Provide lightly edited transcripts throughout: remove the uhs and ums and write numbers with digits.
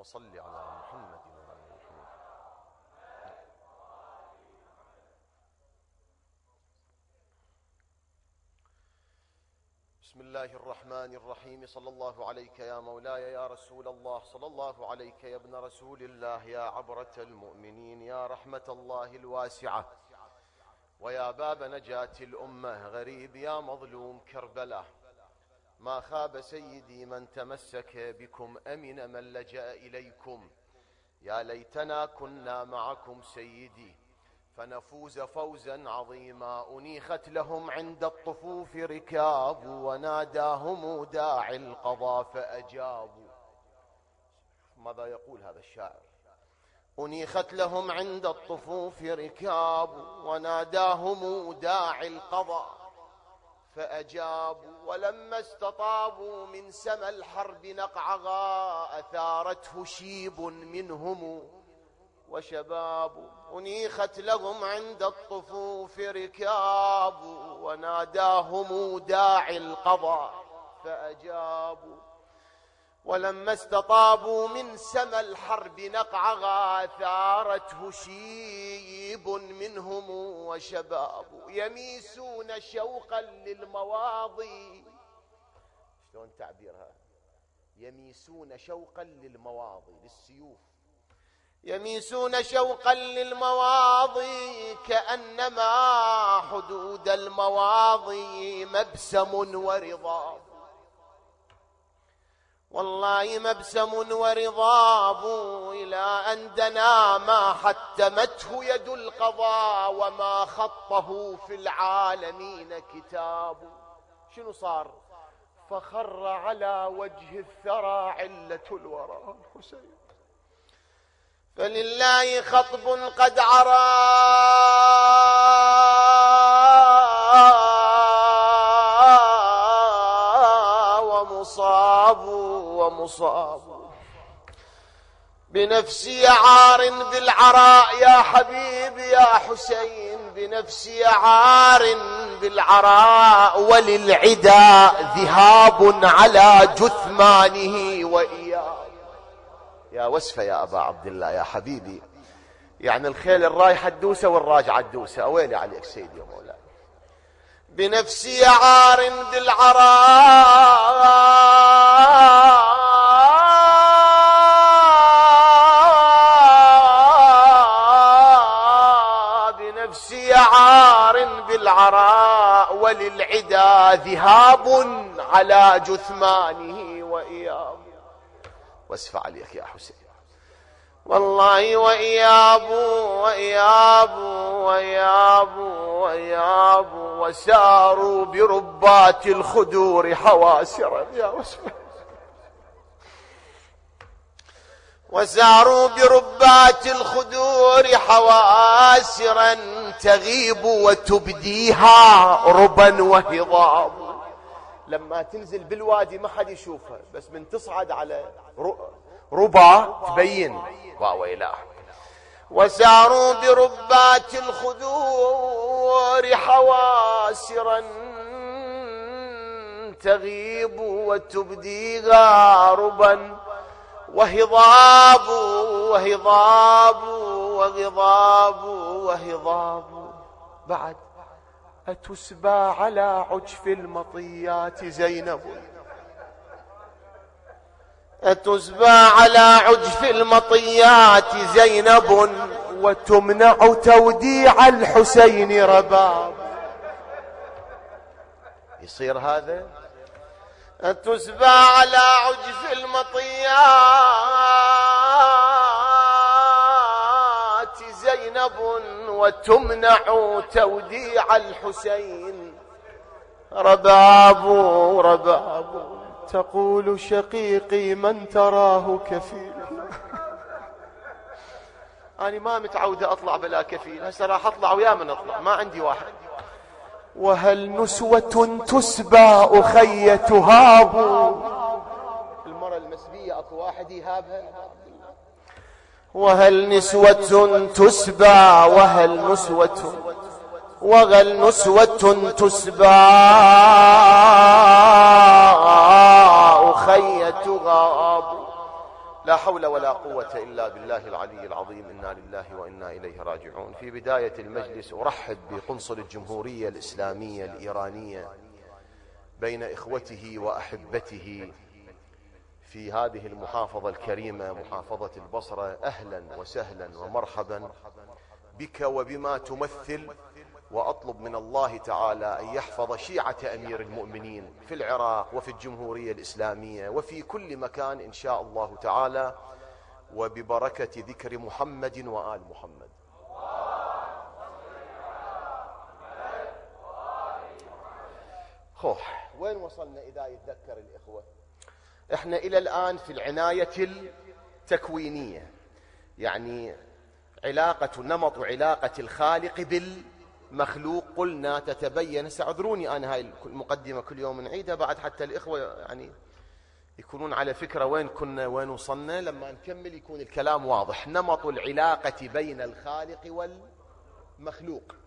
صل على محمد وآل محمد. بسم الله الرحمن الرحيم. صلى الله عليك يا مولاي يا رسول الله، صلى الله عليك يا ابن رسول الله، يا عبرة المؤمنين، يا رحمة الله الواسعة، ويا باب نجاة الأمة، غريب يا مظلوم كربلاء. ما خاب سيدي من تمسك بكم، أمن من لجأ إليكم. يا ليتنا كنا معكم سيدي فنفوز فوزا عظيما. أنيخت لهم عند الطفوف ركاب، وناداهم داعي القضاء فأجابوا. ماذا يقول هذا الشاعر؟ أنيخت لهم عند الطفوف ركاب، وناداهم داعي القضاء فأجابوا. ولما استطابوا من سما الحرب نقعها، أثارته شيب منهم وشباب. أنيخت لهم عند الطفوف ركاب، وناداهم داعي القضاء فأجابوا. ولما استطابوا من سما الحرب نقعها، ثارته شيب منهم وشباب. يميسون شوقا للمواضي. شلون تعبيرها؟ يميسون شوقا للمواضي، للسيوف. يميسون شوقا للمواضي، كأنما حدود المواضي مبسم ورضاب. والله مبسم ورضاب، إلى أن دنا ما حتمته يد القضاء، وما خطه في العالمين كتاب. شنو صار؟ فخر على وجه الثرى علة الورى الحسين. فلله خطب قد عرى ومصاب. بنفسي عار بالعراء يا حبيبي يا حسين، بنفسي عار بالعراء، وللعدا ذهاب على جثمانه وإياه. يا وسفة يا أبا عبد الله يا حبيبي، يعني الخيل الرايحة الدوسة والراجعة الدوسة. أويلي عليك سيدي يا مولاي. بنفسي عار بالعراء، بنفسي عار بالعراء، وللعدا ذهاب على جثمانه وإياب. واسفع عليك يا حسين. والله وإيابوا وساروا بربات الخدور حواسرا. يا وسفة. وساروا بربات الخدور حواسرا، تغيب وتبديها ربا وهضاب. لما تنزل بالوادي ما حد يشوفها، بس من تصعد على ربا تبين. واويلاه. وساروا بربات الخدور حواسرا، تغيب وتبديها ربا وهضاب وهضاب. بعد أتسبى على عجف المطيات زينب، أتسبى على عجف المطيات زينب، وتمنع توديع الحسين رباب. يصير هذا؟ أتسبى على عجف المطيات زينب، وتمنع توديع الحسين رباب. تقول شقيقي من تراه كفيلا. أنا ما متعودة أطلع بلا كفيل، هسه راح أطلع ويا من أطلع، ما عندي واحد. وهل نسوة تسبى أخي تهاب. المرأة المسبية أكو واحد يهابها. وهل نسوة تسبى، وهل نسوة تسبى أخي تغاب. لا حول ولا قوة إلا بالله العلي العظيم. إنا لله وإنا إليه راجعون. في بداية المجلس أرحب بقنصل الجمهورية الإسلامية الإيرانية بين إخوته وأحبته في هذه المحافظة الكريمة محافظة البصرة. أهلا وسهلا ومرحبا بك وبما تمثل، وأطلب من الله تعالى أن يحفظ شيعة أمير المؤمنين في العراق وفي الجمهورية الإسلامية وفي كل مكان إن شاء الله تعالى، وببركة ذكر محمد وآل محمد. وين وصلنا إذا يتذكر الإخوة؟ إحنا إلى الآن في العناية التكوينية، يعني نمط علاقة الخالق بالمخلوق. قلنا تتبين، سأعذروني أنا هاي المقدمة كل يوم نعيدها بعد حتى الإخوة يعني يكونون على فكرة وين كنا وين وصلنا، لما نكمل يكون الكلام واضح. نمط العلاقة بين الخالق والمخلوق،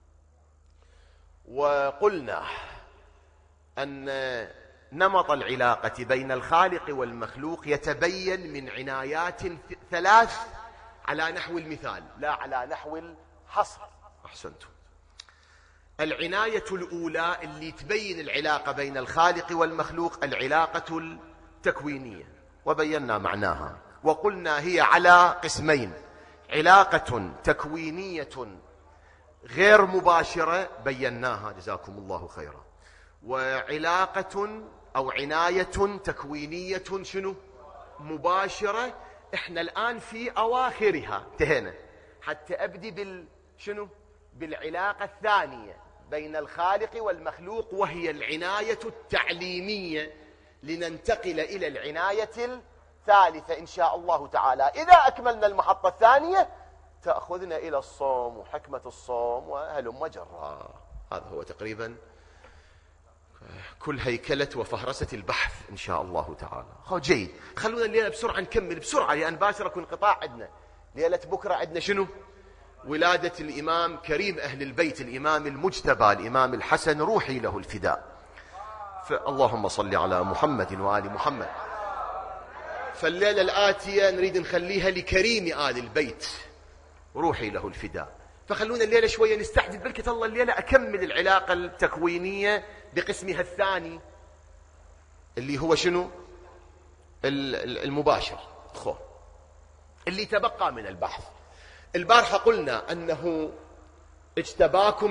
وقلنا أن نمط العلاقة بين الخالق والمخلوق يتبين من عنايات ثلاث على نحو المثال لا على نحو الحصر. أحسنتم. العناية الأولى اللي تبين العلاقة بين الخالق والمخلوق العلاقة التكوينية، وبينا معناها وقلنا هي على قسمين: علاقة تكوينية غير مباشرة بيناها جزاكم الله خيرا، وعلاقة أو عناية تكوينية مباشرة. احنا الآن في أواخرها انتهينا، حتى أبدي بالعلاقة الثانية بين الخالق والمخلوق، وهي العناية التعليمية، لننتقل إلى العناية الثالثة إن شاء الله تعالى. إذا أكملنا المحطة الثانية تأخذنا إلى الصوم وحكمة الصوم وهلم جرا. هذا هو تقريبا كل هيكلة وفهرسة البحث إن شاء الله تعالى. جيد، خلونا الليلة بسرعة نكمل بسرعة، لأن باكر يكون انقطاع عندنا. ليلة بكرة عندنا ولادة الإمام كريم أهل البيت، الإمام المجتبى، الإمام الحسن، روحي له الفداء. فاللهم صل على محمد وآل محمد. فالليلة الآتية نريد نخليها لكريم آل البيت، روحي له الفداء. فخلونا الليلة شوية نستعجل، بركة الله الليلة أكمل العلاقة التكوينية بقسمها الثاني اللي هو المباشر، اللي تبقى من البحث. البارحة قلنا أنه اجتباكم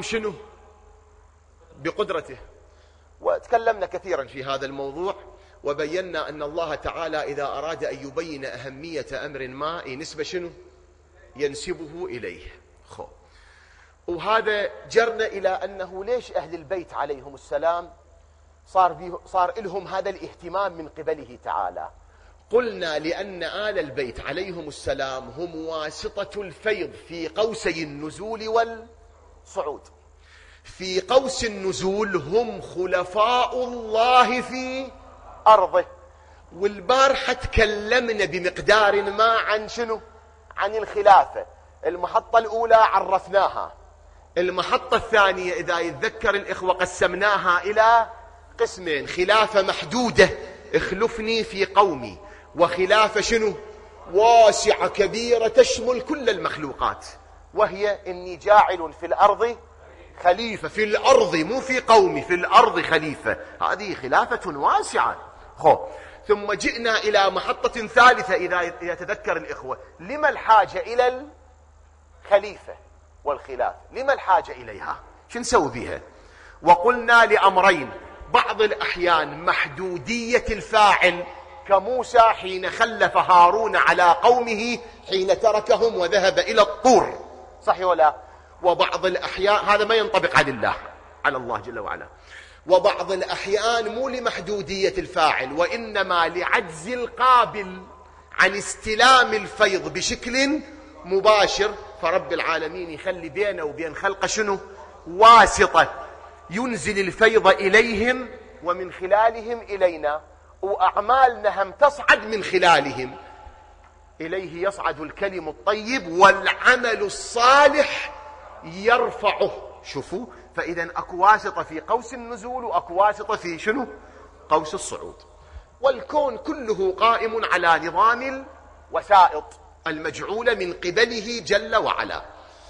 بقدرته، وتكلمنا كثيرا في هذا الموضوع، وبينا أن الله تعالى إذا أراد أن يبين أهمية أمر ما نسبة ينسبه إليه. وهذا جرنا إلى أنه ليش أهل البيت عليهم السلام صار لهم هذا الاهتمام من قبله تعالى. قلنا لأن آل البيت عليهم السلام هم واسطة الفيض في قوسي النزول والصعود. في قوس النزول هم خلفاء الله في أرضه. والبارحة تكلمنا بمقدار ما عن الخلافة. المحطة الأولى عرفناها، المحطة الثانية إذا يتذكر الإخوة قسمناها إلى قسمين: خلافة محدودة اخلفني في قومي، وخلافة واسعة كبيرة تشمل كل المخلوقات، وهي إني جاعل في الأرض خليفة. في الأرض مو في قومي، في الأرض خليفة. هذه خلافة واسعة. ثم جئنا إلى محطة ثالثة إذا يتذكر الإخوة: لما الحاجة إلى الخليفة والخلافة؟ لما الحاجة إليها؟ شو نسوي بها؟ وقلنا لأمرين: بعض الأحيان محدودية الفاعل، كموسى حين خلف هارون على قومه حين تركهم وذهب إلى الطور، صحيح ولا؟ وبعض الأحيان هذا ما ينطبق على الله جل وعلا. وبعض الأحيان مو لمحدودية الفاعل، وإنما لعجز القابل عن استلام الفيض بشكل مباشر، فرب العالمين يخلي بينه وبين خلقه واسطة ينزل الفيض إليهم ومن خلالهم إلينا، وأعمالنا هم تصعد من خلالهم. إليه يصعد الكلم الطيب والعمل الصالح يرفعه. شوفوا، فإذا أكو واسطة في قوس النزول وأكو واسطة في قوس الصعود. والكون كله قائم على نظام وسائط المجعولة من قبله جل وعلا.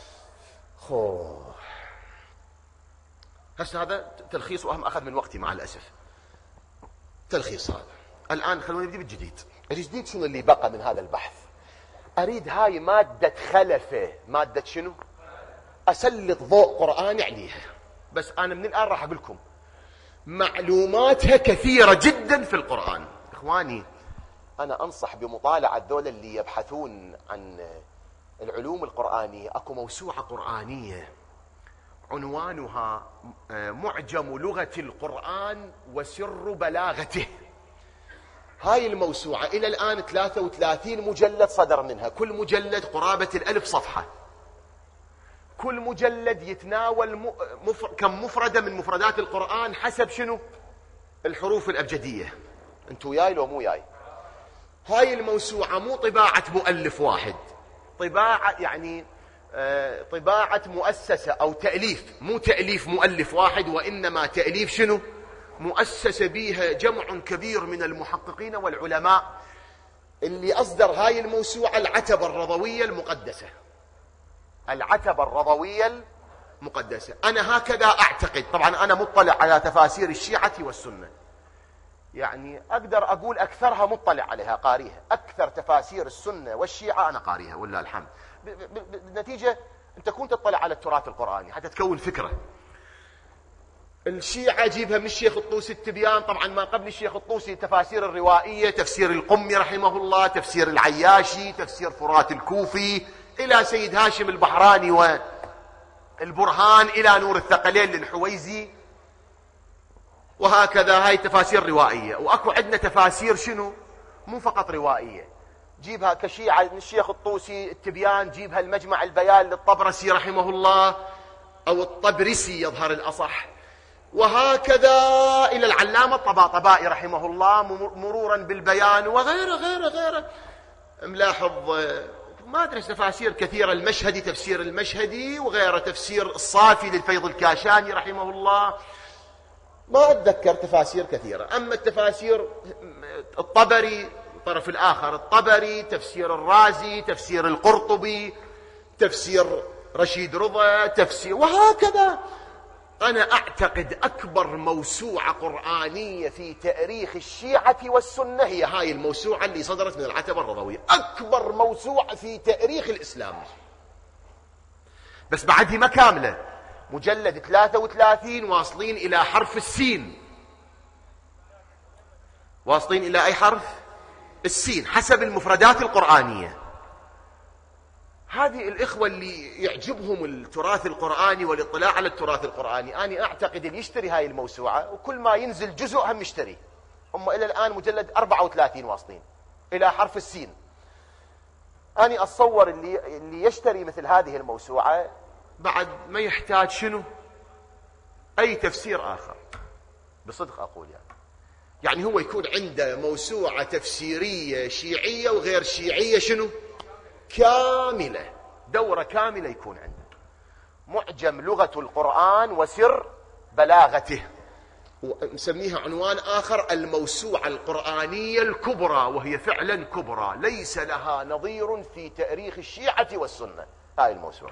هسه هذا تلخيص وهم أخذ من وقتي مع الأسف. تلخيص هذا. الآن خلونا نبدأ بالجديد. الجديد شنو اللي بقى من هذا البحث؟ أريد هاي مادة خلفة، مادة شنو؟ أسلط ضوء قرآني عليها. بس أنا من الآن راح أقول لكم معلوماتها كثيرة جدا في القرآن. إخواني أنا أنصح بمطالعة دول اللي يبحثون عن العلوم القرآنية. أكو موسوعة قرآنية عنوانها معجم لغة القرآن وسر بلاغته. هاي الموسوعة إلى الآن 33 مجلد صدر منها، كل مجلد قرابة 1000 صفحة. كل مجلد يتناول كم مفردة من مفردات القرآن حسب شنو؟ الحروف الأبجدية. أنتوا ياي لو مو ياي؟ هاي الموسوعة مو طباعة مؤلف واحد، طباعة يعني طباعة مؤسسة أو تأليف، مو تأليف مؤلف واحد، وإنما تأليف شنو؟ مؤسسة بيها جمع كبير من المحققين والعلماء. اللي أصدر هاي الموسوعة العتبة الرضوية المقدسة. العتبة الرضوية المقدسة. أنا هكذا أعتقد. طبعا أنا مطلع على تفاسير الشيعة والسنة، يعني أقدر أقول أكثرها مطلع عليها، قاريها. أكثر تفاسير السنة والشيعة أنا قاريها والله الحمد. بالنتيجة أنت كنت تطلع على التراث القرآني حتى تكون فكرة. الشيعة جيبها من الشيخ الطوسي التبيان، طبعا ما قبل الشيخ الطوسي تفاسير الروائية، تفسير القمي رحمه الله، تفسير العياشي، تفسير فرات الكوفي، إلى سيد هاشم البحراني والبرهان، إلى نور الثقلين للحويزي، وهكذا. هاي تفاسير روائية. وأكو عندنا تفاسير شنو؟ مو فقط روائية. جيبها كشيعة من الشيخ الطوسي التبيان، جيبها المجمع البيان للطبرسي رحمه الله، أو الطبرسي يظهر الأصح، وهكذا إلى العلامة الطباطبائي رحمه الله، مرورا بالبيان وغيره غيره غيره. ملاحظ ما أدري تفاسير كثيرة. المشهدي، تفسير المشهدي وغيره، تفسير الصافي للفيض الكاشاني رحمه الله. ما أتذكر تفاسير كثيرة. أما التفاسير الطبري الطرف الآخر، الطبري، تفسير الرازي، تفسير القرطبي، تفسير رشيد رضا، تفسير، وهكذا. أنا أعتقد أكبر موسوعة قرآنية في تاريخ الشيعة والسنة هي هاي الموسوعة اللي صدرت من العتبة الرضوية. أكبر موسوعة في تاريخ الإسلام. بس بعدها ما كاملة، مجلد 33 واصلين إلى حرف السين. واصلين إلى أي حرف؟ السين، حسب المفردات القرآنية. هذه الإخوة اللي يعجبهم التراث القرآني والاطلاع على التراث القرآني، أنا أعتقد اللي يشتري هاي الموسوعة، وكل ما ينزل جزء هم يشتري. هم إلى الآن مجلد 34 واصلين إلى حرف السين. أنا أتصور اللي يشتري مثل هذه الموسوعة بعد ما يحتاج شنو؟ أي تفسير آخر. بصدق أقول يعني هو يكون عنده موسوعة تفسيرية شيعية وغير شيعية شنو؟ كاملة، دورة كاملة يكون عنده. معجم لغة القرآن وسر بلاغته، ونسميها عنوان آخر الموسوعة القرآنية الكبرى، وهي فعلا كبرى ليس لها نظير في تاريخ الشيعة والسنة هاي الموسوعة.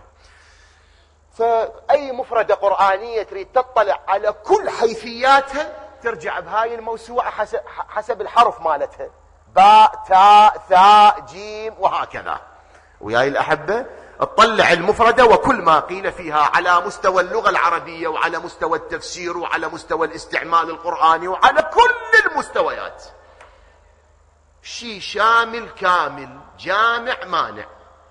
فأي مفردة قرآنية تريد تطلع على كل حيثياتها ترجع بهاي الموسوعة حسب الحرف مالتها، باء، تاء، ثاء، جيم، وهكذا. وياي الأحبة اطلع المفردة وكل ما قيل فيها على مستوى اللغة العربية وعلى مستوى التفسير وعلى مستوى الاستعمال القرآني وعلى كل المستويات. شيء شامل كامل جامع مانع.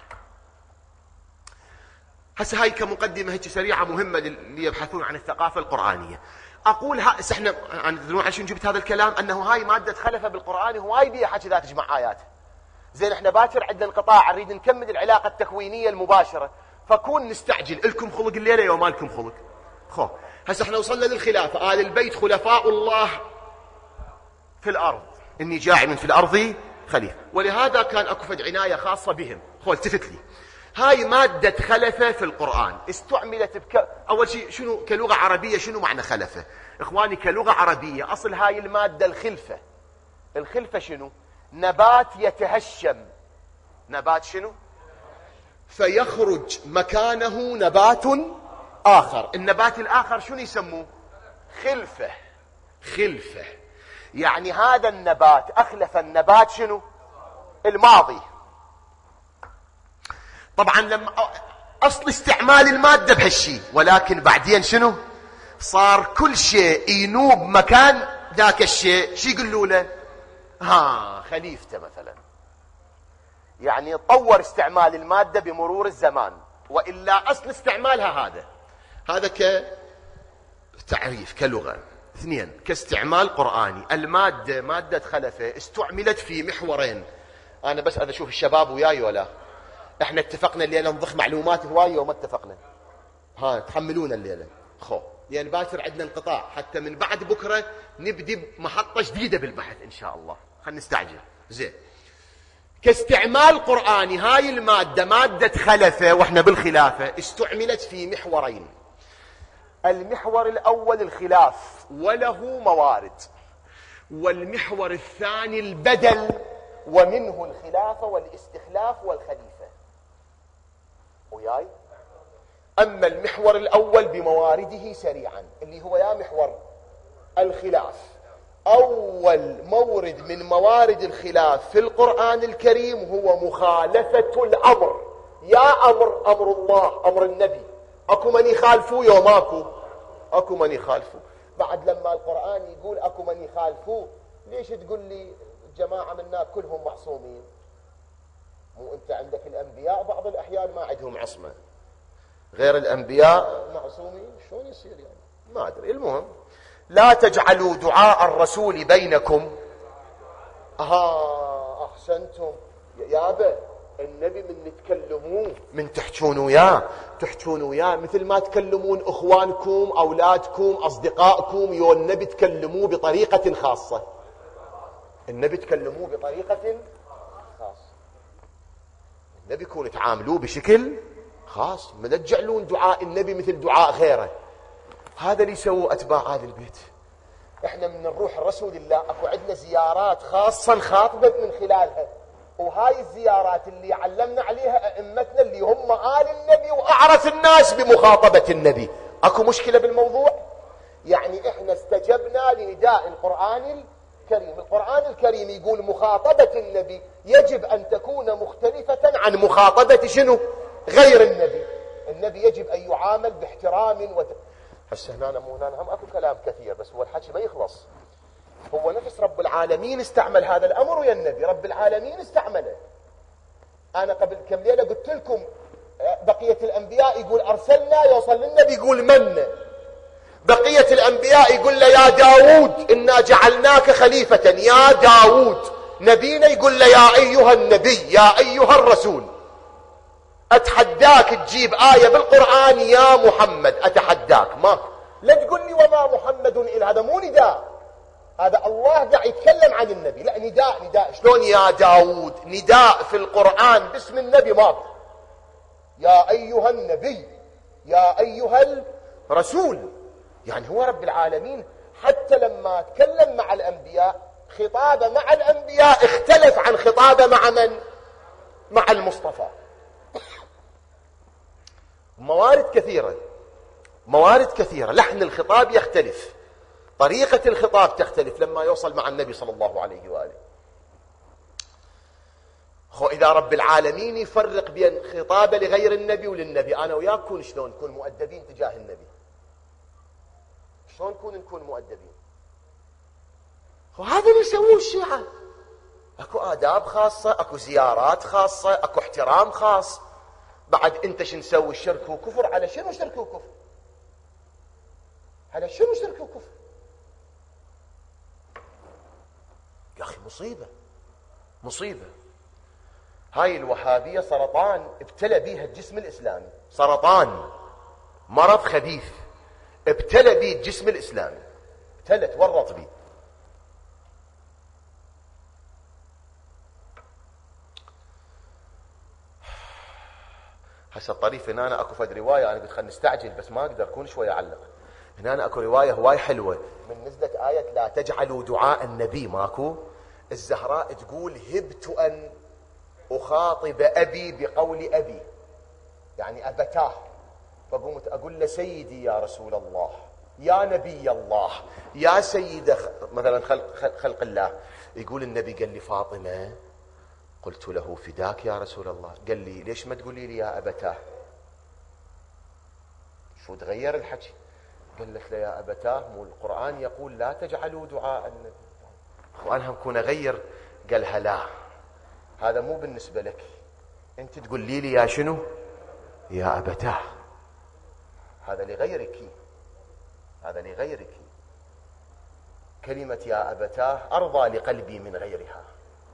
هسه هاي كمقدمة هيك سريعة مهمة اللي يبحثون عن الثقافة القرآنية. أقول احنا عشان جبت هذا الكلام أنه هاي مادة خلفة بالقرآن، هواي بيها حكي ذات تجمع آيات. زين احنا باكر عندنا انقطاع، نريد نكمل العلاقة التكوينية المباشرة، فكون نستعجل. لكم خلق الليلة يوم ما لكم خلق. هسه احنا وصلنا للخلافة. آل البيت خلفاء الله في الأرض، إني جاعل في الأرض خليفة، ولهذا كان أكو فد عناية خاصة بهم. التفت لي، هاي مادة خلفة في القرآن استعملت أول شيء شنو كلغة عربية؟ شنو معنى خلفة؟ إخواني كلغة عربية أصل هاي المادة الخلفة. الخلفة شنو؟ نبات يتهشم نبات شنو؟ فيخرج مكانه نبات آخر. النبات الآخر شنو يسموه؟ خلفة. خلفة يعني هذا النبات أخلف النبات شنو؟ الماضي. طبعا لما أصل استعمال المادة بهالشيء، ولكن بعدين شنو؟ صار كل شيء ينوب مكان ذاك الشيء شو يقولوا له؟ خليفته مثلا. يعني طور استعمال المادة بمرور الزمان، وإلا أصل استعمالها هذا كتعريف كلغة. اثنين، كاستعمال قرآني. المادة مادة خلفة استعملت في محورين. أنا بس أنا أشوف الشباب وياي ولا احنا اتفقنا الليلة نضخ معلومات هواية وما اتفقنا؟ تحملونا الليلة لأن باكر عندنا انقطاع، حتى من بعد بكرة نبدي بمحطة جديدة بالبحث إن شاء الله. خلينا نستعجل. زين، كاستعمال قرآني هاي المادة مادة خلفة واحنا بالخلافة استعملت في محورين. المحور الأول الخلاف وله موارد، والمحور الثاني البدل ومنه الخلافة والاستخلاف والخليفة. وياي؟ أما المحور الأول بموارده سريعا اللي هو يا محور الخلاف. أول مورد من موارد الخلاف في القرآن الكريم هو مخالفة الأمر. يا أمر الله، أمر النبي، أكو من يخالفوه يوم أكو من يخالفوه. بعد لما القرآن يقول أكو من يخالفوه، ليش تقول لي جماعة منا كلهم معصومين؟ مو أنت عندك الأنبياء بعض الأحيان ما عندهم عصمة، غير الأنبياء معصومين. شلون يصير يعني؟ ما أدري. المهم، لا تجعلوا دعاء الرسول بينكم. أحسنتم يابا. النبي من تكلموه من تحجون وياه مثل ما تكلمون اخوانكم اولادكم اصدقائكم. النبي تكلموه بطريقة خاصة. النبي تكلموه بطريقة خاصة. النبي يكون تعاملوه بشكل خاص. ما تجعلون دعاء النبي مثل دعاء غيره. هذا اللي يسووا اتباع هذا البيت. احنا من نروح الرسول الله اكو عندنا زيارات خاصة نخاطبك من خلالها، وهاي الزيارات اللي علمنا عليها ائمتنا اللي هم آل النبي واعرف الناس بمخاطبة النبي. اكو مشكلة بالموضوع؟ يعني احنا استجبنا لنداء القرآن الكريم. القرآن الكريم يقول مخاطبة النبي يجب ان تكون مختلفة عن مخاطبة شنو؟ غير النبي. النبي يجب ان يعامل باحترام هسه هنا مو هنا هم اكو كلام كثير، بس هو الحكي ما يخلص. هو نفس رب العالمين استعمل هذا الامر ويا النبي. رب العالمين استعمله. انا قبل كم ليله قلت لكم بقيه الانبياء يقول ارسلنا، يوصل للنبي يقول منا. بقيه الانبياء يقول له يا داود انا جعلناك خليفه. يا داود. نبينا يقول له يا ايها النبي، يا ايها الرسول. اتحداك تجيب آية بالقرآن يا محمد، اتحداك. ما لا تقول لي وما محمد الا، هذا مو نداء، هذا الله قاعد يتكلم عن النبي. لا، نداء. شلون يا داود؟ نداء في القرآن باسم النبي ماضي. يا ايها النبي، يا ايها الرسول. يعني هو رب العالمين حتى لما تكلم مع الانبياء خطابه مع الانبياء اختلف عن خطابه مع من؟ مع المصطفى. موارد كثيرة. لحن الخطاب يختلف، طريقة الخطاب تختلف لما يوصل مع النبي صلى الله عليه وآله. إذا رب العالمين يفرق بين خطابه لغير النبي وللنبي، أنا وياك شلون نكون مؤدبين تجاه النبي؟ شلون نكون مؤدبين؟ وهذا اللي يسووه الشيعة. اكو آداب خاصة، اكو زيارات خاصة، اكو احترام خاص. بعد انت شو نسوي؟ الشرك وكفر. على شنو شرك وكفر؟ على شنو شرك وكفر؟ يا اخي مصيبة. هاي الوهابية سرطان ابتلى بيها الجسم الاسلامي. سرطان، مرض خبيث ابتلى بيه الجسم الاسلامي. تورط بيه. هسه الطريف هنا أنا اكو فد روايه، انا قلت خلينا نستعجل بس ما اقدر كل شويه اعلق. هنا أنا اكو روايه هواي حلوه من نزلت ايه لا تجعلوا دعاء النبي. ماكو الزهراء تقول هبت ان أخاطب أبي بقول أبي، يعني أبتاه، فقوم أقول له سيدي يا رسول الله، يا نبي الله، يا سيد مثلا خلق الله. يقول النبي قال لي فاطمة، قلت له فداك يا رسول الله. قال لي ليش ما تقولي لي يا أبتاه؟ شو تغير الحكي؟ قال لك له يا أبتاه، مو القرآن يقول لا تجعلوا دعاء النبي. وأنا هم كون أغير. قالها لا، هذا مو بالنسبة لك، أنت تقول لي يا شنو؟ يا أبتاه. هذا لغيرك، هذا لغيرك. كلمة يا أبتاه أرضى لقلبي من غيرها.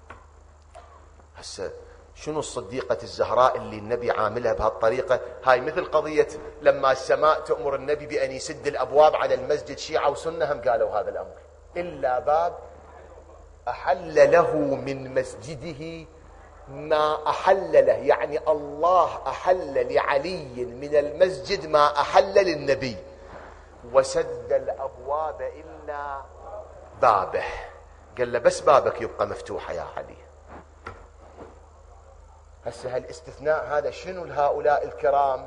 هسه شنو الصديقة الزهراء اللي النبي عاملها بهالطريقة؟ هاي مثل قضية لما السماء تأمر النبي بأن يسد الأبواب على المسجد، شيعة وسنة هم قالوا هذا الأمر، إلا باب أحل له من مسجده ما أحل له، يعني الله أحل لعلي من المسجد ما أحل للنبي، وسد الأبواب إلا بابه. قال له بس بابك يبقى مفتوح يا علي. هسه هالاستثناء هذا شنو لهؤلاء الكرام؟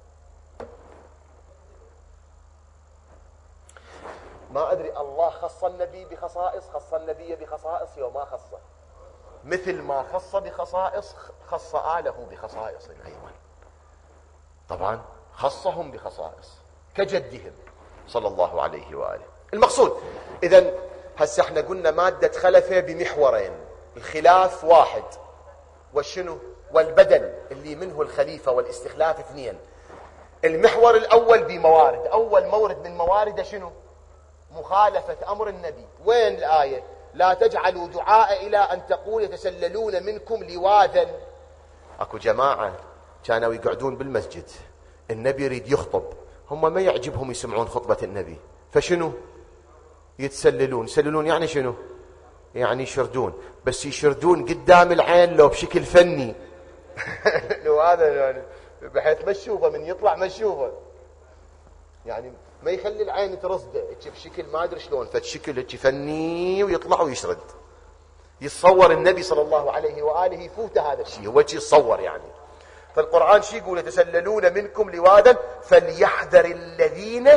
ما أدري، الله خص النبي بخصائص، خص النبي بخصائص وما خصه، مثل ما خص بخصائص خص آله بخصائص أيضا. طبعا خصهم بخصائص كجدهم صلى الله عليه وآله. المقصود إذن هسه احنا قلنا مادة خلفه بمحورين، الخلاف واحد، والشنو؟ والبدل اللي منه الخليفة والاستخلاف اثنين. المحور الأول بموارد، أول مورد من موارد شنو؟ مخالفة أمر النبي. وين الآية؟ لا تجعلوا دعاء إلى أن تقول يتسللون منكم لواذا. أكو جماعة كانوا يقعدون بالمسجد، النبي يريد يخطب، هم ما يعجبهم يسمعون خطبة النبي، فشنو؟ يتسللون. يسللون يعني شنو؟ يعني يشردون، بس يشردون قدام العين لو بشكل فني لو هذا يعني بحيث ما تشوفه، من يطلع ما تشوفه، يعني ما يخلي العين ترصده بشكل ما ادري شلون، فشكل هيك فني ويطلع ويشرد. يتصور النبي صلى الله عليه واله يفوت هذا الشيء، هو شيء يتصور يعني. فالقرآن شيء يقول يتسللون منكم لواذا فليحذر الذين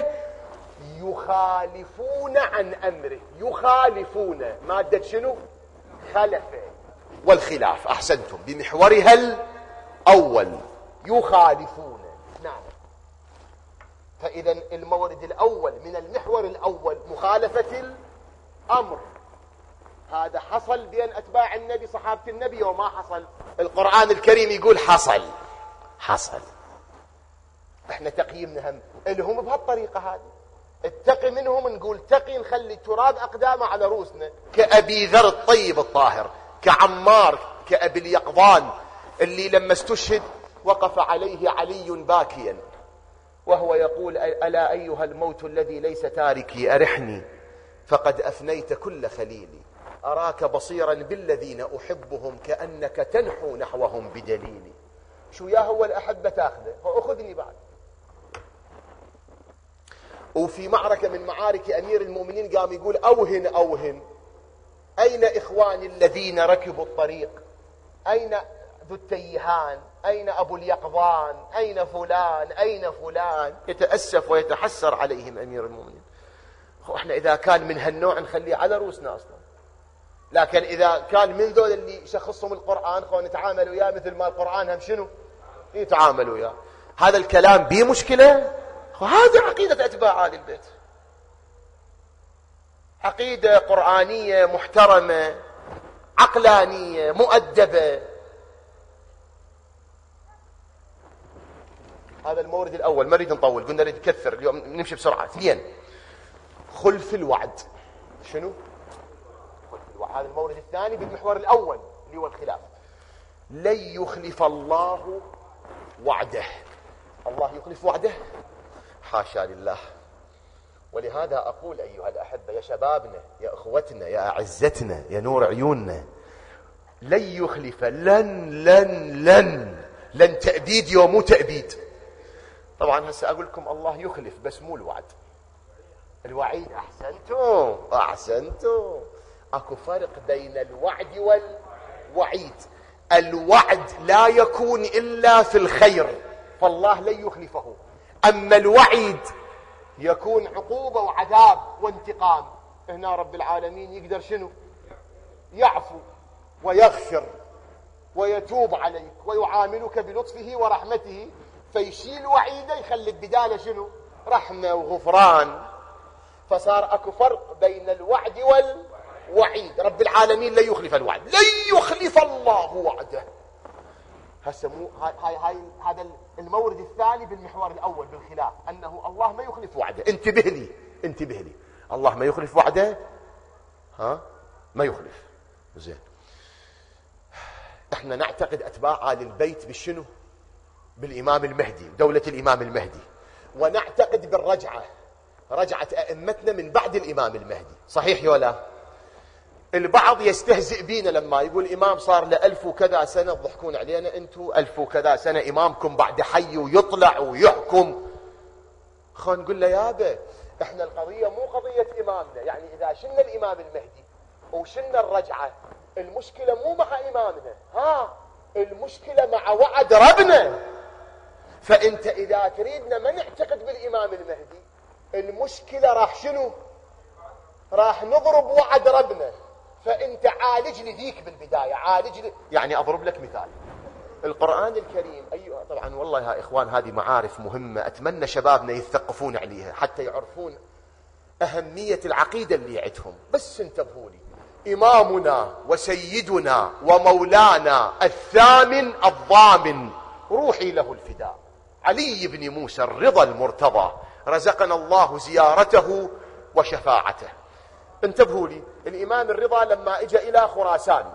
يخالفون عن أمره. يخالفون مادة شنو؟ خلفه. والخلاف أحسنتم بمحورها الأول، يخالفون. نعم. فإذا المورد الأول من المحور الأول مخالفة الأمر، هذا حصل بين أتباع النبي صحابة النبي وما حصل؟ القرآن الكريم يقول حصل. احنا تقييمنا هم لهم بهالطريقة هذه، اتقي منهم، نقول تقي نخلي تراب أقدامه على رؤوسنا، كأبي ذر الطيب الطاهر، كعمار، كأبي اليقظان اللي لما استشهد وقف عليه علي باكيا وهو يقول ألا أيها الموت الذي ليس تاركي أرحني فقد أفنيت كل خليلي، أراك بصيرا بالذين أحبهم كأنك تنحو نحوهم بدليلي. شو يا هو الأحبة تاخذه وأخذني بعد. وفي معركة من معارك أمير المؤمنين قام يقول أوهن أين إخواني الذين ركبوا الطريق؟ أين ذو التيهان؟ أين أبو اليقظان؟ أين فلان؟ يتأسف ويتحسر عليهم أمير المؤمنين. احنا إذا كان من هالنوع نخليه على رؤوسنا أصلا، لكن إذا كان من ذول اللي شخصهم القرآن خو نتعامل وياه مثل ما القرآن هم شنو يتعاملوا وياه. هذا الكلام بيه مشكلة. هذه عقيدة أتباع آل البيت، عقيدة قرآنية محترمة عقلانية مؤدبة. هذا المورد الأول، ما نريد نطول، قلنا نريد نكثر اليوم، نمشي بسرعة. اثنين، خلف الوعد. شنو خلف الوعد؟ هذا المورد الثاني بالمحور الأول اللي هو الخلاف. لن يخلف الله وعده. الله يخلف وعده؟ حاشا لله. ولهذا أقول أيها الأحبة، يا شبابنا، يا أخوتنا، يا أعزتنا، يا نور عيوننا، لن يخلف، لن تأبيد يوم تأبيد. طبعا هسه أقول لكم الله يخلف بس مو الوعد، الوعيد. أحسنتم. أكو فرق بين الوعد والوعيد. الوعد لا يكون إلا في الخير، فالله لن يخلفه. أما الوعيد يكون عقوبة وعذاب وانتقام، هنا رب العالمين يقدر شنو؟ يعفو ويغفر ويتوب عليك ويعاملك بلطفه ورحمته، فيشيل وعيده يخلي بداله شنو؟ رحمة وغفران. فصار اكو فرق بين الوعد والوعيد. رب العالمين لن يخلف الوعد، لن يخلف الله وعده. هسه مو هذا المورد الثاني بالمحور الاول بالخلاف، انه الله ما يخلف وعده. انتبه لي الله ما يخلف وعده، ما يخلف. زين، احنا نعتقد اتباع آل البيت بالشنو؟ بالامام المهدي، دولة الامام المهدي، ونعتقد بالرجعة، رجعة ائمتنا من بعد الامام المهدي. صحيح ولا؟ البعض يستهزئ بينا لما يقول الامام صار له 1000 وكذا سنة، تضحكون علينا انتم 1000 وكذا سنة امامكم بعد حي ويطلع ويحكم. خلينا نقول له يابا احنا القضية مو قضية امامنا، يعني اذا شلنا الامام المهدي وشلنا الرجعة، المشكلة مو مع امامنا، المشكلة مع وعد ربنا. فانت اذا تريدنا ما نعتقد بالامام المهدي، المشكلة راح شنو؟ راح نضرب وعد ربنا. فانت عالج لي ذيك بالبداية، عالج لي. يعني اضرب لك مثال، القرآن الكريم. ايوه طبعا والله يا اخوان هذه معارف مهمة، اتمنى شبابنا يثقفون عليها حتى يعرفون اهمية العقيدة اللي عندهم. بس انتبهوا لي، إمامنا وسيدنا ومولانا الثامن الضامن روحي له الفداء علي بن موسى الرضا المرتضى، رزقنا الله زيارته وشفاعته. انتبهوا لي، الإمام الرضا لما اجى إلى خراسان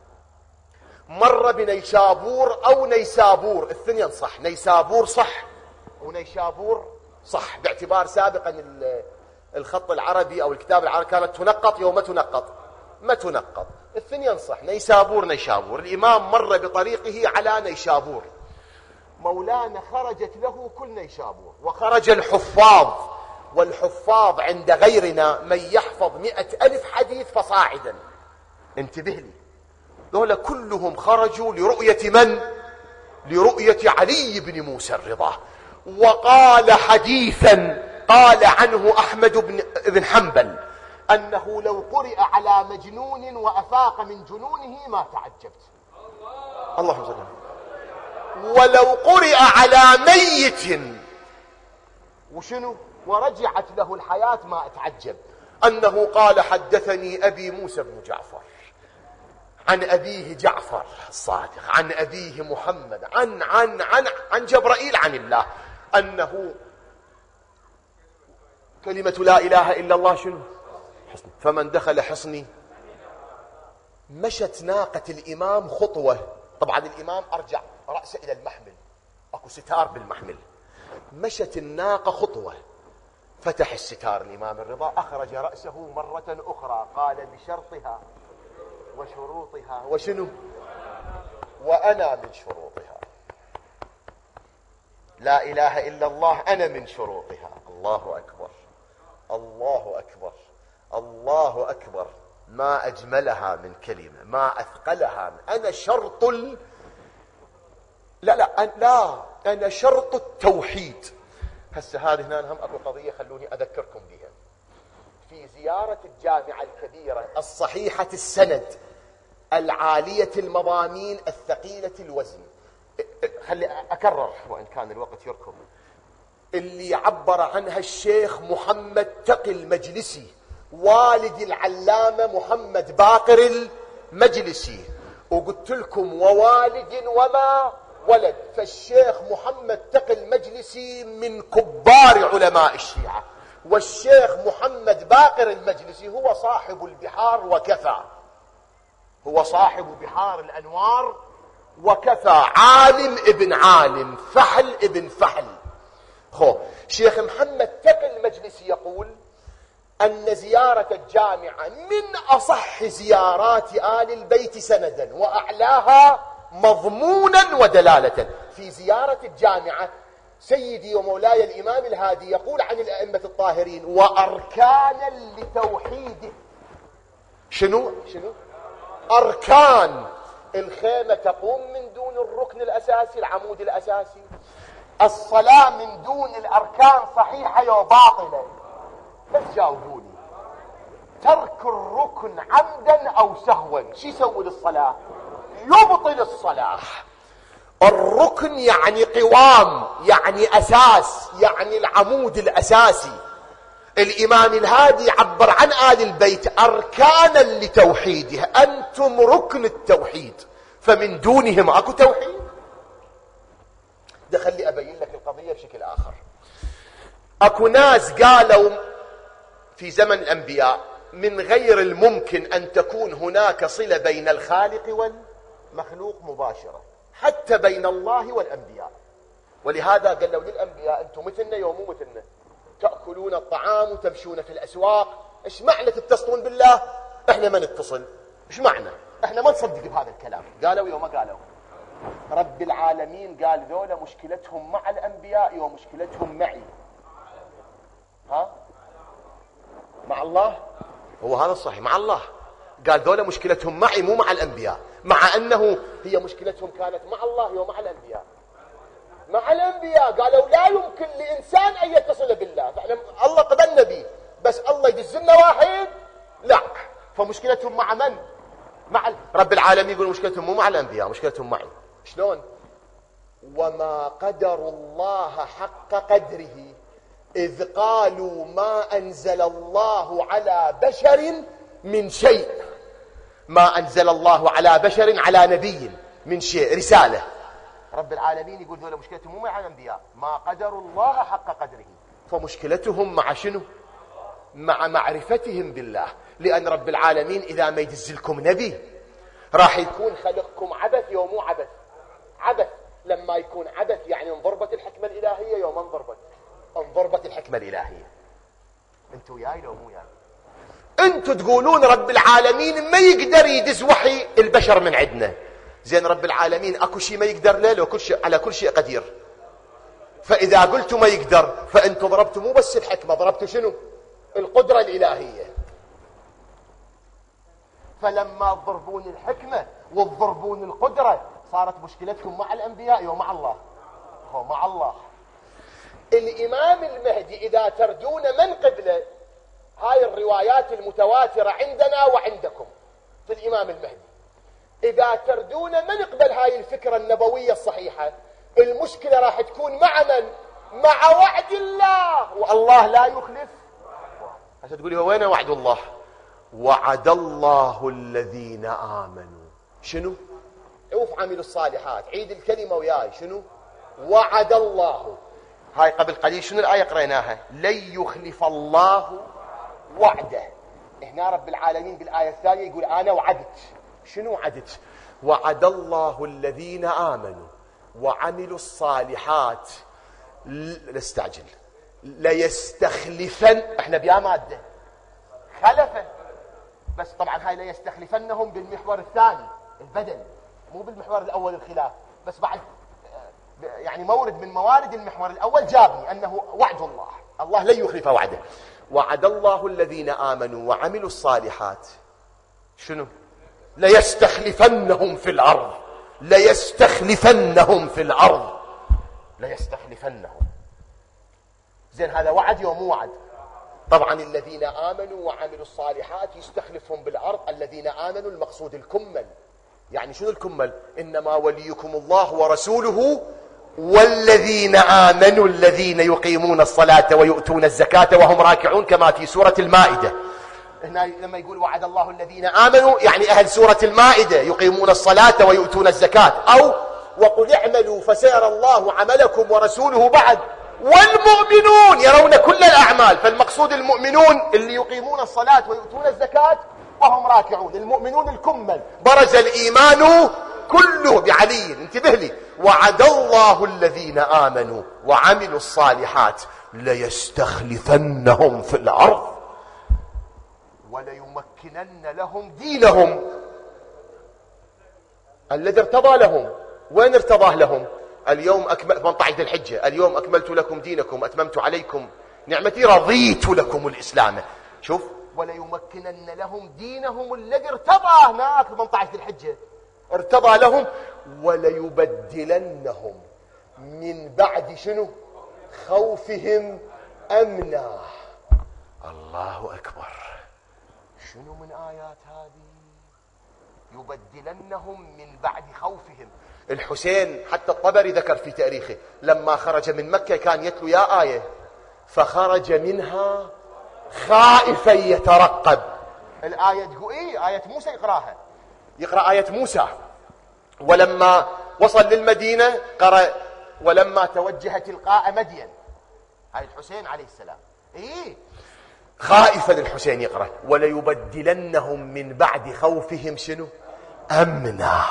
مر بنيشابور أو نيسابور، الاثنين صح، نيسابور صح ونيشابور صح، باعتبار سابقا الخط العربي أو الكتاب العربي كانت تنقط يوم تنقط، ما تنقض، الاثنين صح، نيسابور نيشابور. الإمام مر بطريقه على نيشابور، مولانا خرجت له كل نيشابور، وخرج الحفاظ، والحفاظ عند غيرنا من يحفظ 100,000 حديث فصاعدا. انتبه لي، دول كلهم خرجوا لرؤية من؟ لرؤية علي بن موسى الرضا. وقال حديثا قال عنه أحمد بن حنبل أنه لو قرئ على مجنون وأفاق من جنونه ما تعجبت. اللهم صل. ولو قرئ على ميت وشنو ورجعت له الحياة ما أتعجب. أنه قال حدثني أبي موسى بن جعفر عن أبيه جعفر الصادق عن أبيه محمد عن جبرائيل عن الله أنه كلمة لا إله إلا الله شنو؟ حصن. فمن دخل حصني مشت ناقة الإمام خطوة. طبعا الإمام أرجع رأسه إلى المحمل، أكو ستار بالمحمل، مشت الناقة خطوة، فتح الستار الإمام الرضا، أخرج رأسه مرة أخرى، قال بشرطها وشروطها وشنو؟ وأنا من شروطها. لا إله إلا الله أنا من شروطها. الله أكبر الله أكبر الله أكبر. ما أجملها من كلمة، ما أثقلها. أنا شرط لا أنا شرط التوحيد. هسه هذه هنا هم أكو قضية خلوني أذكركم بها. في زيارة الجامعة الكبيرة الصحيحة السند العالية المضامين الثقيلة الوزن، خلي أكرر وإن كان الوقت يركض، اللي عبر عنها الشيخ محمد تقي المجلسي والد العلامة محمد باقر المجلسي. وقلت لكم ووالد وما ولد، فالشيخ محمد تقي المجلسي من كبار علماء الشيعة، والشيخ محمد باقر المجلسي هو صاحب البحار وكفى، هو صاحب بحار الأنوار وكفى، عالم ابن عالم، فحل ابن فحل. شيخ محمد تقي المجلسي يقول أن زيارة الجامعة من أصح زيارات آل البيت سندا وأعلاها مضمونا ودلالة. في زيارة الجامعة سيدي ومولاي الإمام الهادي يقول عن الأئمة الطاهرين وأركانا لتوحيده. شنو أركان الخيمة تقوم من دون الركن الأساسي، العمود الأساسي. الصلاة من دون الأركان صحيحة وباطلة. بس جاوبوني، ترك الركن عمدا أو سهوا شو يسوي للصلاة؟ يبطل الصلاة. الركن يعني قوام، يعني أساس، يعني العمود الأساسي. الإمام الهادي عبر عن آل البيت أركانا لتوحيده، أنتم ركن التوحيد، فمن دونهم أكو توحيد. ده خلي أبين لك القضية بشكل آخر. أكو ناس قالوا في زمن الأنبياء من غير الممكن أن تكون هناك صلة بين الخالق والمخلوق مباشرة، حتى بين الله والأنبياء. ولهذا قالوا للأنبياء أنتم مثلنا يوم مو مثلنا، تأكلون الطعام وتمشون في الأسواق، إيش معنى تتصلون بالله؟ إحنا ما نتصل. إيش معنى؟ إحنا ما نصدق بهذا الكلام. قالوا يوم قالوا رب العالمين قال ذولا مشكلتهم مع الأنبياء ومشكلتهم معي. ها؟ مع الله؟ هو هذا الصحيح، مع الله. قال ذولا مشكلتهم معي مو مع الأنبياء، مع أنه هي مشكلتهم كانت مع الله ومع الأنبياء. مع الأنبياء قالوا لا يمكن لإنسان أن يتصل بالله، فإحنا الله قبلنا به، بس الله يدزلنا واحد لا. فمشكلتهم مع من؟ مع رب العالمين. يقول مشكلتهم مو مع الأنبياء، مشكلتهم معي. شلون؟ وما قدر الله حق قدره إذ قالوا ما أنزل الله على بشر من شيء. ما أنزل الله على بشر، على نبي من شيء، رسالة. رب العالمين يقول ذولا مشكلتهم مو مع الأنبياء، ما قدروا الله حق قدره. فمشكلتهم مع شنو؟ مع معرفتهم بالله. لأن رب العالمين إذا ما يدزلكم نبي راح يكون خلقكم عبث يوم مو عبث. عبث لما يكون عبث يعني انضربت الحكمة الإلهية يوم انضربت الحكمة الإلهية. انتوا وياي لو مو وياي؟ انتوا تقولون رب العالمين ما يقدر يدز وحي البشر من عندنا. زين رب العالمين اكو شيء ما يقدر له؟ لو كل شيء على كل شيء قدير. فاذا قلتوا ما يقدر فانتوا ضربتوا مو بس الحكمة، ضربتوا شنو؟ القدرة الإلهية. فلما تضربون الحكمة وتضربون القدرة صارت مشكلتكم مع الأنبياء ومع الله. هو مع الله. الإمام المهدي إذا تردون من قبله، هاي الروايات المتواترة عندنا وعندكم في الإمام المهدي، إذا تردون من قبل هاي الفكرة النبوية الصحيحة، المشكلة راح تكون مع من؟ مع وعد الله، والله لا يخلف. هسه تقولي هو وين وعد الله؟ وعد الله الذين آمنوا. شنو؟ اوف عملوا الصالحات. عيد الكلمة وياي. شنو؟ وعد الله. هاي قبل قليل شنو الآية قريناها؟ لن يخلف الله وعده. هنا رب العالمين بالآية الثانية يقول أنا وعدت. شنو وعدت؟ وعد الله الذين آمنوا وعملوا الصالحات نستعجل ليستخلفن. احنا بيا مادة خلفا، بس طبعا هاي ليستخلفنهم بالمحور الثاني البدل، مو بالمحور الأول الخلاف. بس بعد يعني مورد من موارد المحور الأول جابني أنه وعد الله، الله لن يخلف وعده. وعد الله الذين آمنوا وعملوا الصالحات. شنو؟ ليستخلفنهم في الأرض. ليستخلفنهم في الأرض. ليستخلفنهم. زين هذا وعد يوم مو وعد؟ طبعا الذين آمنوا وعملوا الصالحات يستخلفهم بالأرض. الذين آمنوا المقصود الكمل. يعني شنو الكمل؟ إنما وليكم الله ورسوله والذين آمنوا الذين يقيمون الصلاة ويؤتون الزكاة وهم راكعون، كما في سورة المائدة. هنا لما يقول وعد الله الذين آمنوا يعني أهل سورة المائدة يقيمون الصلاة ويؤتون الزكاة. أو وقل اعملوا فسيرى الله عملكم ورسوله بعد والمؤمنون يرون كل الأعمال. فالمقصود المؤمنون اللي يقيمون الصلاة ويؤتون الزكاة وهم راكعون. المؤمنون الكمل. برز الإيمان كله بعلي. انتبه لي. وعد الله الذين آمنوا وعملوا الصالحات ليستخلفنهم في الأرض وليمكنن لهم دينهم الذي ارتضى لهم. وين ارتضاه لهم؟ اليوم 18 ذي الحجة، اليوم أكملت لكم دينكم أتممت عليكم نعمتي رضيت لكم الإسلام. شوف وليمكنن لهم دينهم الذي ارتضى. هناك 18 ذي الحجة ارتضى لهم وليبدلنهم من بعد شنو؟ خوفهم أمنا. الله أكبر، شنو من آيات هذه؟ يبدلنهم من بعد خوفهم. الحسين حتى الطبري ذكر في تاريخه لما خرج من مكة كان يتلو يا آية فخرج منها خائفا يترقب. الآية تقول إيه؟ آية موسى يقرأ آية موسى. ولما وصل للمدينة قرأ ولما توجه تلقاء مدين. هاي الحسين عليه السلام. إيه خائفا الحسين يقرأ وليبدلنهم من بعد خوفهم شنو؟ أمنا.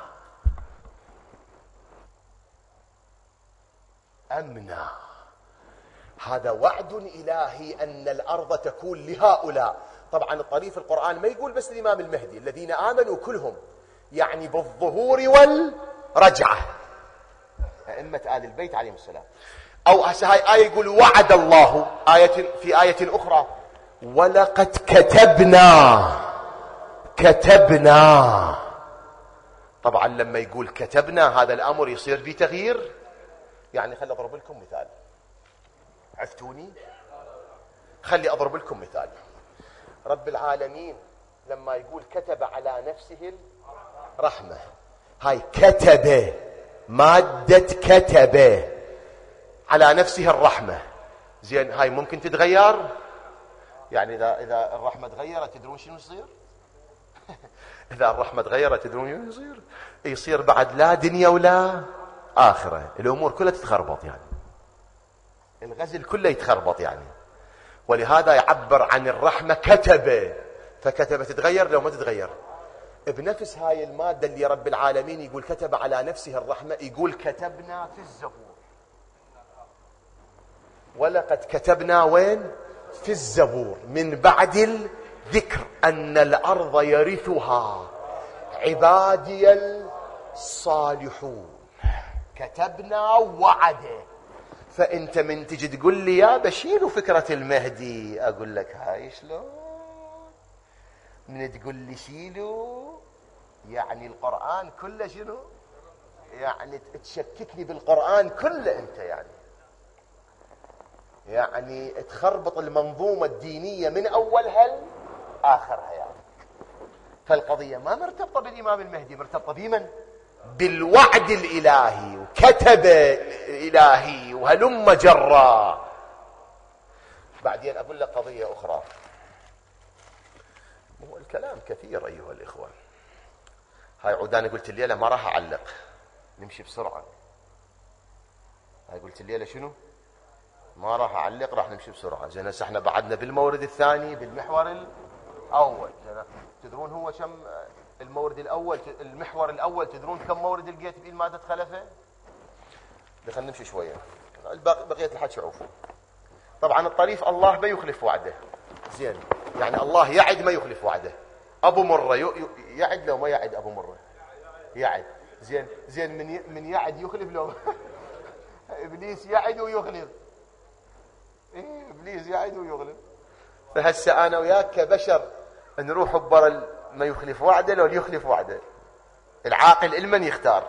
أمنا، هذا وعد إلهي أن الأرض تكون لهؤلاء. طبعا الطريف القرآن ما يقول بس الإمام المهدي، الذين آمنوا كلهم، يعني بالظهور والرجعة أئمة آل البيت عليهم السلام. أو هاي آية يقول وعد الله، آية في آية أخرى ولقد كتبنا. طبعا لما يقول كتبنا هذا الأمر يصير به تغيير. يعني خلي أضرب لكم مثال، عفتوني؟ خلي أضرب لكم مثال. رب العالمين لما يقول كتب على نفسه الرحمة، هاي كتب، مادة كتب على نفسه الرحمة. زين هاي ممكن تتغير؟ يعني إذا الرحمة تغيرت تدرون شنو يصير؟ إذا الرحمة تغيرت تدرون شنو يصير؟ يصير بعد لا دنيا ولا آخرة، الأمور كلها تتخربط، يعني الغزل كله يتخربط يعني. ولهذا يعبر عن الرحمة كتب، فكتب تتغير لو ما تتغير. بنفس هاي المادة اللي رب العالمين يقول كتب على نفسه الرحمة، يقول كتبنا في الزبور. ولقد كتبنا وين؟ في الزبور من بعد الذكر أن الأرض يرثها عبادي الصالحون. كتبنا وعده. فأنت من تجي تقول لي يا بشيل فكرة المهدي، أقول لك هاي شلون؟ من تقول لي شيلوا، يعني القرآن كله شنو؟ يعني تشككني بالقرآن كله أنت، يعني تخربط المنظومة الدينية من أولها لآخرها يعني. فالقضية ما مرتبطة بالإمام المهدي، مرتبطة بمن؟ بالوعد الإلهي وكتب إلهي وهلم جرا. بعدين أقول لك قضية أخرى. هو الكلام كثير أيها الإخوة. هاي عوداني قلت الليلة ما راح أعلق، نمشي بسرعة. هاي قلت الليلة شنو؟ ما راح أعلق، راح نمشي بسرعة. زين هسه احنا بعدنا بالمورد الثاني بالمحور الأول. تدرون هو كم المورد الأول؟ المحور الأول تدرون كم مورد لقيت بيه المادة خلفه؟ خلينا نمشي شوية، بقية الحكي عوفوا. طبعا الطريف الله ما يخلف وعده. زين يعني الله يعد ما يخلف وعده. أبو مرة يعد لو ما يعد؟ أبو مرة يعد. زين من يعد يخلف لو إبليس يعد ويخلف. إيه إبليس يعد ويخلف. فهسه أنا وياك كبشر نروح برا ما يخلف وعده لو يخلف وعده. العاقل المن يختار.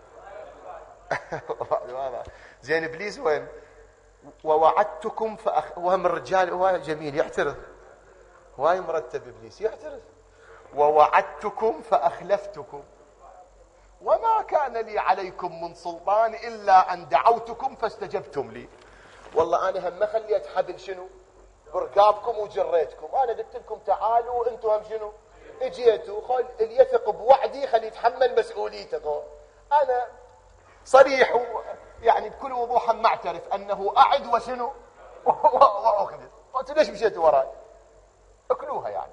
زين إبليس وين؟ ووعدتكم وهم الرجال هو جميل يعترف، هواي مرتب إبليس يعترف. ووعدتكم فأخلفتكم وما كان لي عليكم من سلطان إلا أن دعوتكم فاستجبتم لي. والله أنا هم ما خليت حبل شنو برقابكم وجريتكم، أنا قلت لكم تعالوا وأنتم هم شنو اجيتوا. خل اللي يثق بوعدي خلي يتحمل مسؤوليته. أنا صريح يعني بكل وضوح معترف أنه أعد وشنو وأخلف. قلت ليش مشيتوا وراي؟ اكلوها يعني.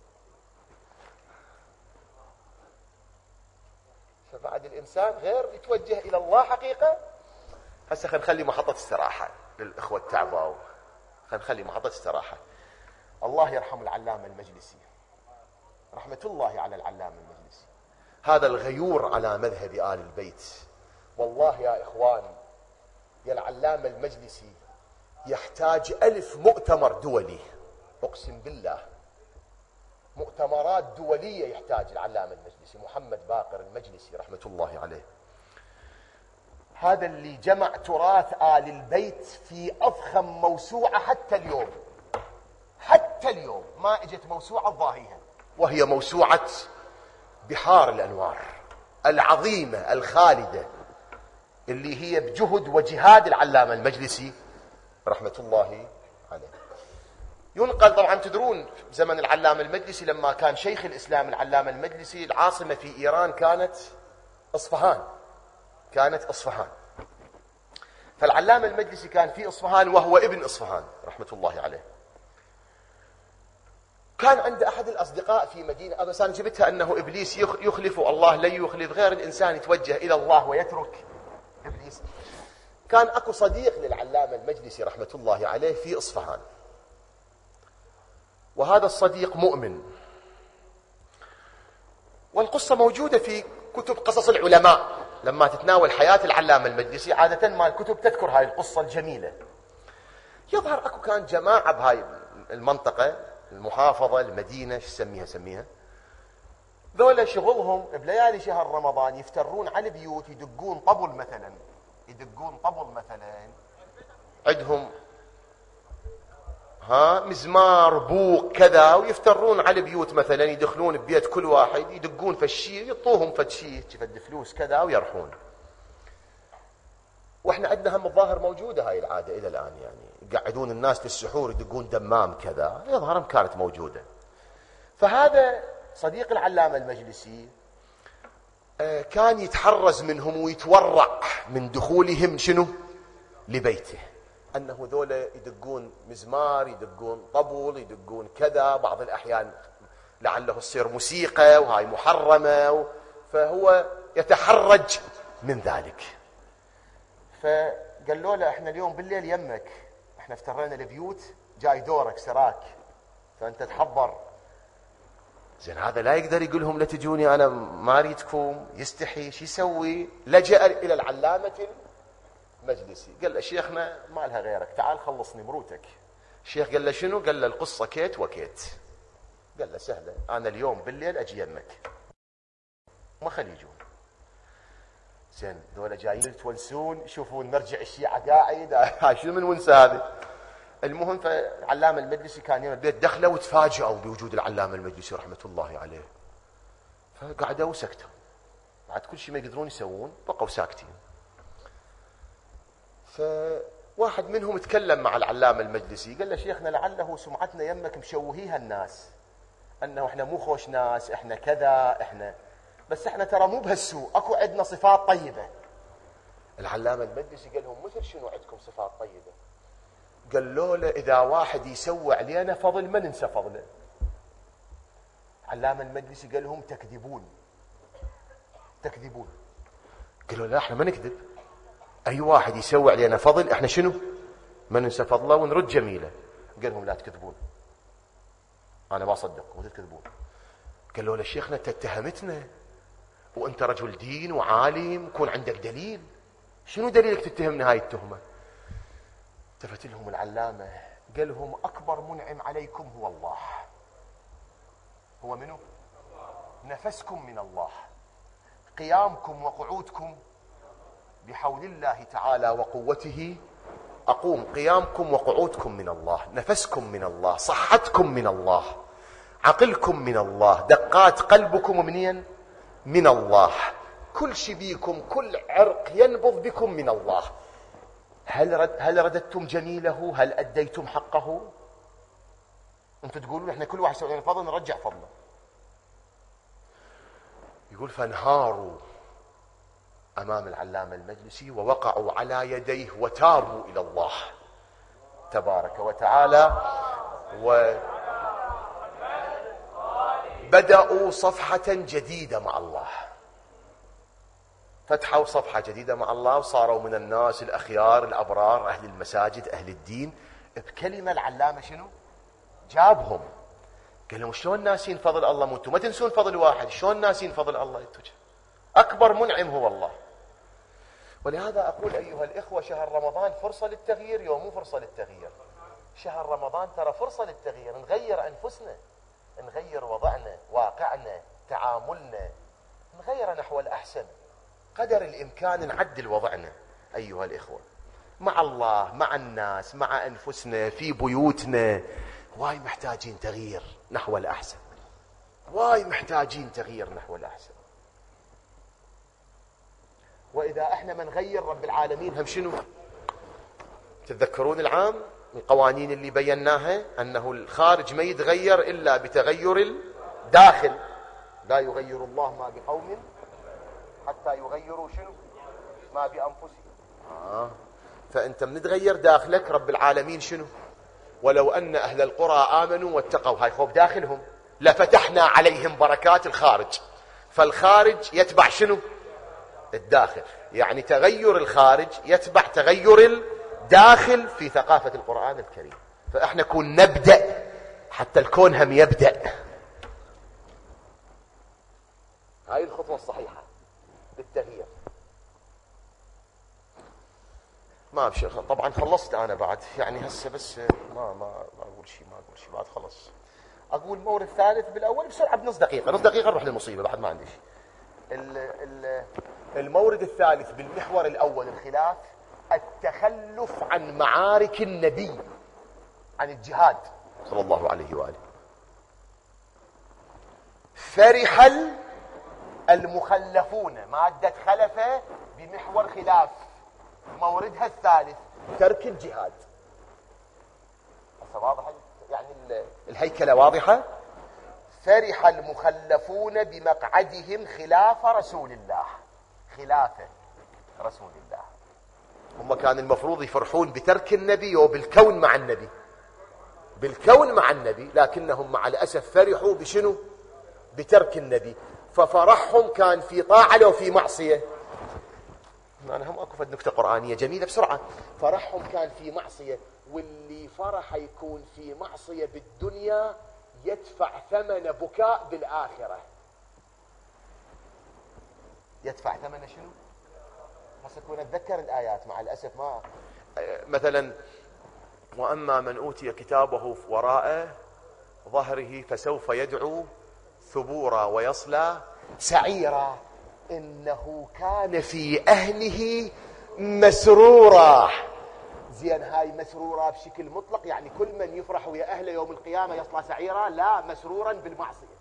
فبعد الإنسان غير يتوجه إلى الله حقيقة. هسه خلينا نخلي محطة استراحة للإخوة التعباو، خلينا نخلي محطة استراحة. الله يرحم العلامة المجلسي، رحمة الله على العلامة المجلسي، هذا الغيور على مذهب آل البيت. والله يا إخواني يا العلامة المجلسي يحتاج 1000 مؤتمر دولي، أقسم بالله مؤتمرات دولية يحتاج العلامة المجلسي، محمد باقر المجلسي رحمة الله عليه. هذا اللي جمع تراث آل البيت في أضخم موسوعة حتى اليوم. حتى اليوم ما اجت موسوعة تضاهيها، وهي موسوعة بحار الأنوار العظيمة الخالدة، اللي هي بجهد وجهاد العلامة المجلسي رحمة الله عليه. ينقل طبعا، تدرون زمن العلامة المجلسي لما كان شيخ الإسلام العلامة المجلسي، العاصمة في إيران كانت إصفهان، فالعلامة المجلسي كان في إصفهان وهو ابن إصفهان رحمة الله عليه. كان عند أحد الأصدقاء في مدينة، بس أنا جبتها أنه إبليس يخلف الله لن يخلف، غير الإنسان يتوجه إلى الله ويترك إبليس. كان أكو صديق للعلامة المجلسي رحمة الله عليه في إصفهان، وهذا الصديق مؤمن، والقصة موجودة في كتب قصص العلماء. لما تتناول حياة العلامة المجلسي عادة ما الكتب تذكر هاي القصة الجميلة. يظهر أكو كان جماعة بهاي المنطقة، المحافظة، المدينة، شو سميها، ذولا شغلهم بليالي شهر رمضان يفترون على البيوت، يدقون طبل مثلا، عندهم مزمار بوق كذا، ويفترون على البيوت مثلا، يدخلون ببيت كل واحد يدقون فشي، يعطوهم فشي فد فلوس كذا ويرحون. واحنا عندنا هم الظاهر موجودة هاي العادة إلى الآن، يعني يقعدون الناس للسحور يدقون دمام كذا، يظهر كانت موجودة. فهذا صديق العلامة المجلسي كان يتحرز منهم ويتورع من دخولهم شنو لبيته، أنه ذولا يدقون مزمار، يدقون طبل، يدقون كذا، بعض الأحيان لعله تصير موسيقى وهاي محرمة، فهو يتحرج من ذلك. فقال له احنا اليوم بالليل يمك، احنا افترينا البيوت، جاي دورك سراك، فأنت تحضر. زين هذا لا يقدر يقول لهم لا تجوني أنا ما أريدكم، يستحي، شو يسوي؟ لجأ إلى العلامة المجلسي، قال له شيخنا ما لها غيرك، تعال خلصني مروتك. الشيخ قال له شنو؟ قال له القصة كيت وكيت. قال له سهلة، أنا اليوم بالليل أجي يمك، ما خلي يجون. زين ذولا جايين يتونسون، يشوفون مرجع الشيعة قاعد، هاي شنو من ونسة هذه. المهم فالعلامة المجلسي كان يوم البيت، دخلوا وتفاجئوا بوجود العلامة المجلسي رحمة الله عليه، فقعدوا وسكتوا، بعد كل شيء ما يقدرون يسوون بقوا ساكتين. فواحد منهم تكلم مع العلامة المجلسي، قال له شيخنا لعله سمعتنا يمك مشوهيها الناس، أنه إحنا مو خوش ناس، إحنا كذا، إحنا بس إحنا ترى مو بهالسوء، أكو عندنا صفات طيبة. العلامة المجلسي قال لهم مثل شنو عندكم صفات طيبة؟ قال له إذا واحد يسوي علينا فضل ما ننسى فضله. علامة المجلسي قال لهم تكذبون. قالوا لا احنا ما نكذب، اي واحد يسوي علينا فضل احنا شنو ما ننسى فضله ونرد جميله. قال لهم لا تكذبون، انا ما صدقكم وتكذبون. قالوا له شيخنا تتهمتنا وانت رجل دين وعالم، يكون عندك دليل، شنو دليلك تتهمنا هاي التهمه؟ التفت لهم العلامه قال لهم اكبر منعم عليكم هو الله. هو منو؟ نفسكم من الله، قيامكم وقعودكم بحول الله تعالى وقوته أقوم، قيامكم وقعودكم من الله، نفسكم من الله، صحتكم من الله، عقلكم من الله، دقات قلبكم منين؟ من الله، كل شيء بيكم، كل عرق ينبض بكم من الله. هل رددتم جميله؟ هل أديتم حقه؟ أنتم تقولون إحنا كل واحد يسوي لنا فضل نرجع فضله. يقول فانهاروا أمام العلامة المجلسي ووقعوا على يديه وتابوا إلى الله تبارك وتعالى، وبدأوا صفحة جديدة مع الله، فتحوا صفحة جديدة مع الله، وصاروا من الناس الأخيار الأبرار، أهل المساجد، أهل الدين. بكلمة العلامة شنو؟ جابهم، قال لهم شلون ناسين فضل الله؟ انتم ما تنسون فضل واحد، شلون ناسين فضل الله؟ أكبر منعم هو الله. ولهذا أقول أيها الإخوة، شهر رمضان فرصة للتغيير، يوم مو فرصة للتغيير. شهر رمضان ترى فرصة للتغيير، نغير أنفسنا، نغير وضعنا، واقعنا، تعاملنا، نغير نحو الأحسن قدر الإمكان، نعدل وضعنا أيها الإخوة، مع الله، مع الناس، مع أنفسنا، في بيوتنا. واي محتاجين تغيير نحو الأحسن، واي محتاجين تغيير نحو الأحسن. وإذا احنا ما نغير رب العالمين هم شنو؟ تتذكرون العام القوانين اللي بيناها أنه الخارج ما يتغير إلا بتغير الداخل. لا يغير الله ما بقوم حتى يغيروا شنو؟ ما بأنفسهم. فأنت من تغير داخلك رب العالمين شنو؟ ولو أن أهل القرى آمنوا واتقوا، هاي خوف داخلهم، لفتحنا عليهم بركات الخارج. فالخارج يتبع شنو؟ الداخل. يعني تغير الخارج يتبع تغير الداخل في ثقافة القرآن الكريم. فإحنا كون نبدأ حتى الكون هم يبدأ. هاي الخطوة الصحيحة للتغيير. ما بشي طبعا خلصت أنا بعد، يعني هسه بس ما أقول شيء، بعد خلص. أقول المورد الثالث بالأول بسرعة بنص دقيقة نروح للمصيبة، بعد ما عندي شيء. المورد الثالث بالمحور الأول الخلاف، التخلف عن معارك النبي، عن الجهاد صلى الله عليه وآله. فرح المخلفون، مادة خلفة بمحور خلاف، موردها الثالث ترك الجهاد. واضح يعني الهيكلة واضحة. فرح المخلفون بمقعدهم خلاف رسول الله، خلافه رسول الله. هم كان المفروض يفرحون بترك النبي وبالكون مع النبي، بالكون مع النبي، لكنهم مع الأسف فرحوا بشنو؟ بترك النبي. ففرحهم كان في طاعة لو في معصية. أنا هم أكو نكتة قرآنية جميلة بسرعة. فرحهم كان في معصية، واللي فرح يكون في معصية بالدنيا يدفع ثمن بكاء بالآخرة. يدفع ثمن شنو؟ هسه كون أتذكر الآيات مع الأسف ما مثلا، وأما من أوتي كتابه وراء ظهره فسوف يدعو ثبورا ويصلى سعيرا إنه كان في أهله مسرورا. زين، هاي مسرورا بشكل مطلق، يعني كل من يفرح ويا أهله يوم القيامة يصلى سعيرا؟ لا، مسرورا بالمعصية.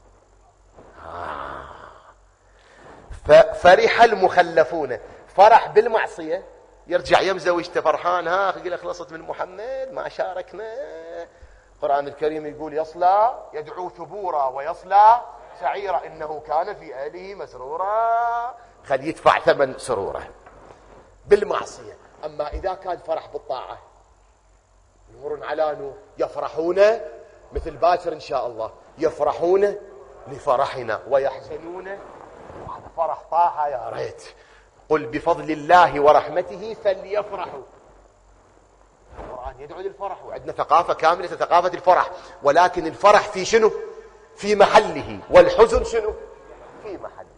ففرح المخلفون، فرح بالمعصية، يرجع يم زوجته فرحان، ها قيل خلصت من محمد ما شاركنا. القرآن الكريم يقول يصلى، يدعو ثبورا ويصلى سعيرا إنه كان في أهله مسرورا. خلي يدفع ثمن سروره بالمعصية. أما إذا كان فرح بالطاعة، نور على نور، يفرحون مثل باكر إن شاء الله، يفرحون لفرحنا ويحزنون. هذا فرح طاعة يا ريت. قل بفضل الله ورحمته فليفرحوا. القرآن يدعو للفرح، وعندنا ثقافة كاملة ثقافة الفرح، ولكن الفرح في شنو؟ في محله، والحزن شنو؟ في محله.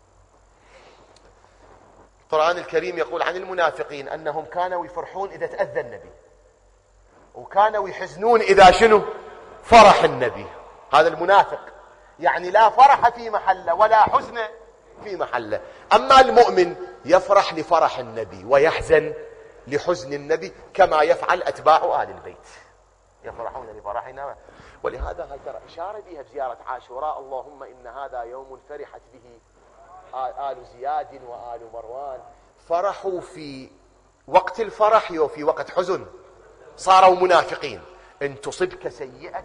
القرآن الكريم يقول عن المنافقين أنهم كانوا يفرحون إذا تأذى النبي، وكانوا يحزنون إذا شنو؟ فرح النبي. هذا المنافق، يعني لا فرح في محله ولا حزن في محله. أما المؤمن يفرح لفرح النبي ويحزن لحزن النبي، كما يفعل أتباع آل البيت، يفرحون لفرحنا. ولهذا هاي ترى إشارة بها بزيارة عاشوراء، اللهم إن هذا يوم فرحت به آل زياد وآل مروان. فرحوا في وقت الفرح وفي وقت حزن، صاروا منافقين. إن تصبك سيئة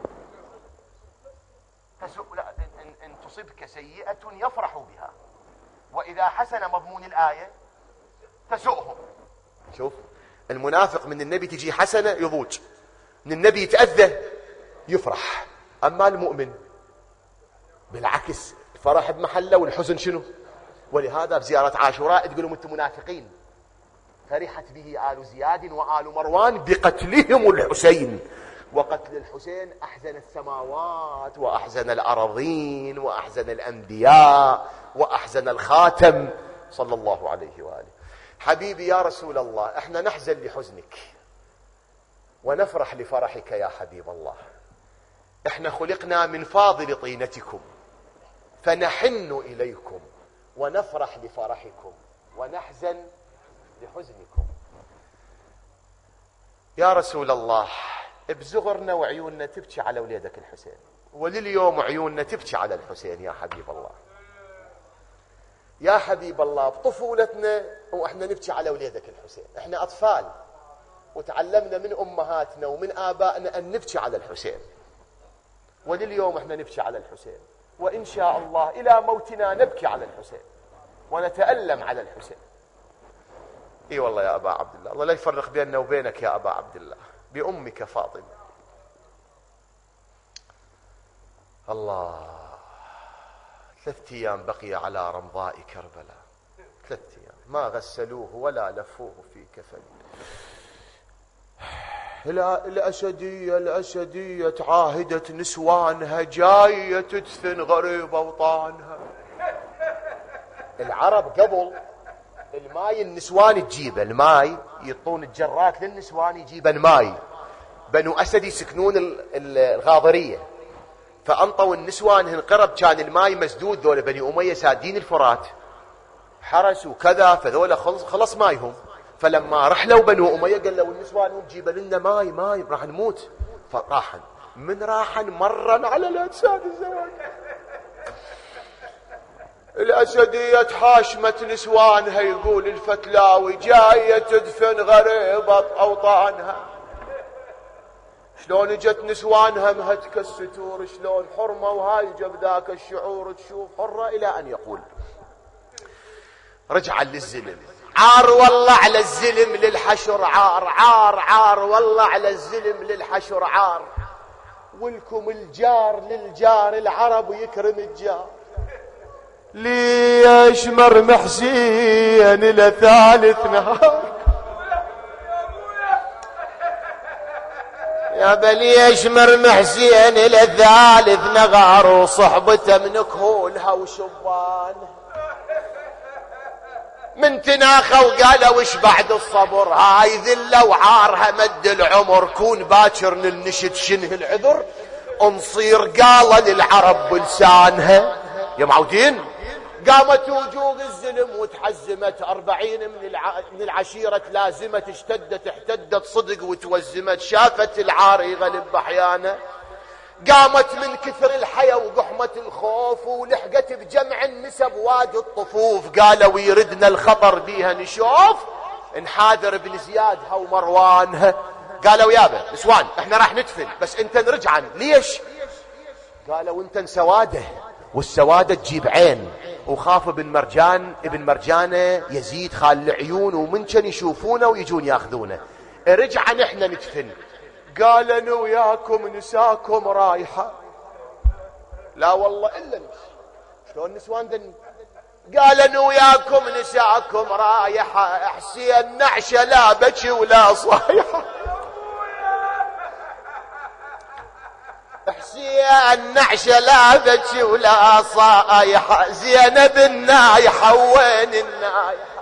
إن تصبك سيئة يفرحوا بها، وإذا حسن مضمون الآية تسؤهم. شوف المنافق من النبي تجي حسنة يضوج، من النبي يتأذى يفرح. أما المؤمن بالعكس، الفرح بمحله والحزن شنو؟ ولهذا بزيارة عاشوراء تقولوا أنتم منافقين. فرحت به آل زياد وآل مروان بقتلهم الحسين، وقتل الحسين أحزن السماوات وأحزن الأراضين وأحزن الأنبياء وأحزن الخاتم صلى الله عليه وآله. حبيبي يا رسول الله، احنا نحزن لحزنك ونفرح لفرحك يا حبيب الله. احنا خلقنا من فاضل طينتكم، فنحن إليكم ونفرح لفرحكم ونحزن لحزنكم. يا رسول الله، بزغرنا وعيوننا تبكي على وليدك الحسين، ولليوم عيوننا تبكي على الحسين يا حبيب الله. يا حبيب الله، بطفولتنا واحنا نبكي على وليدك الحسين، احنا اطفال وتعلمنا من امهاتنا ومن ابائنا ان نبكي على الحسين، ولليوم احنا نبكي على الحسين، وان شاء الله الى موتنا نبكي على الحسين ونتألم على الحسين. اي والله يا ابا عبد الله، الله لا يفرق بيننا وبينك يا ابا عبد الله بامك فاطمه. الله، 3 أيام بقي على رمضاء كربلاء، 3 أيام ما غسلوه ولا لفوه في كفن. الأسدية تعاهدت نسوانها جاية تدفن غريب أوطانها. العرب قبل الماي النسوان تجيبه، الماي يطون الجرات للنسوان يجيبن ماي. بنو أسد يسكنون الغاضرية، فأنطوا النسوان هنقرب، كان الماي مسدود، ذولا بني أمية سادين الفرات، حرسوا كذا، فذولا خلص مايهم. فلما رحلوا بنو أمية قالوا النسوان هم جيبوا لنا ماي راح نموت. فراحن من راحن مرا على الأجساد الزواج. الأسدية حاشمت نسوانها، يقول الفتلاوي جاية تدفن غريبة أوطانها. شلون اجت نسوانها مهتك الستور، شلون حرمة وهاي جب ذاك الشعور تشوف حرة، إلى أن يقول رجعا للزلم. عار والله على الزلم للحشر، عار والله على الزلم للحشر عار. ولكم الجار للجار، العرب يكرم الجار. ليش مرمح حسين لثالث نهار، يا بليش مرمح حسين لثالث نغار، وصحبته من كهولها وشبان من تناخه وقالوا وش بعد الصبر، هاي ذله وعارها مد العمر، كون باكر نلنشد شنه العذر، نصير قاله للعرب بلسانها. يا معودين، قامت وجوه الزلم وتحزمت، 40 من العشيرة تلازمت، اشتدت احتدت صدق وتوزمت، شافت العار يغلب بحيانه، قامت من كثر الحيا وقحمة الخوف، ولحقت بجمع النسب وادي الطفوف، قالوا يردنا الخطر بيها نشوف، انحادر بن زيادها ومروانها. قالوا يابا نسوان احنا راح ندفن، بس انت نرجعن. ليش؟ قالوا انت سواده، والسوادة تجيب عين، وخاف ابن مرجانة يزيد خال العيون، ومن كان يشوفونه ويجون ياخذونه، رجعن احنا ندفن. قال انا وياكم نساكم رايحة. لا والله الا نمشي. شلون نسوان دن؟ قال انا وياكم نساكم رايحة، حسين نعشة لا بكي ولا صايحة، حسين نعشة لا بكي ولا صايحة، زينب النايحة وين النايحة،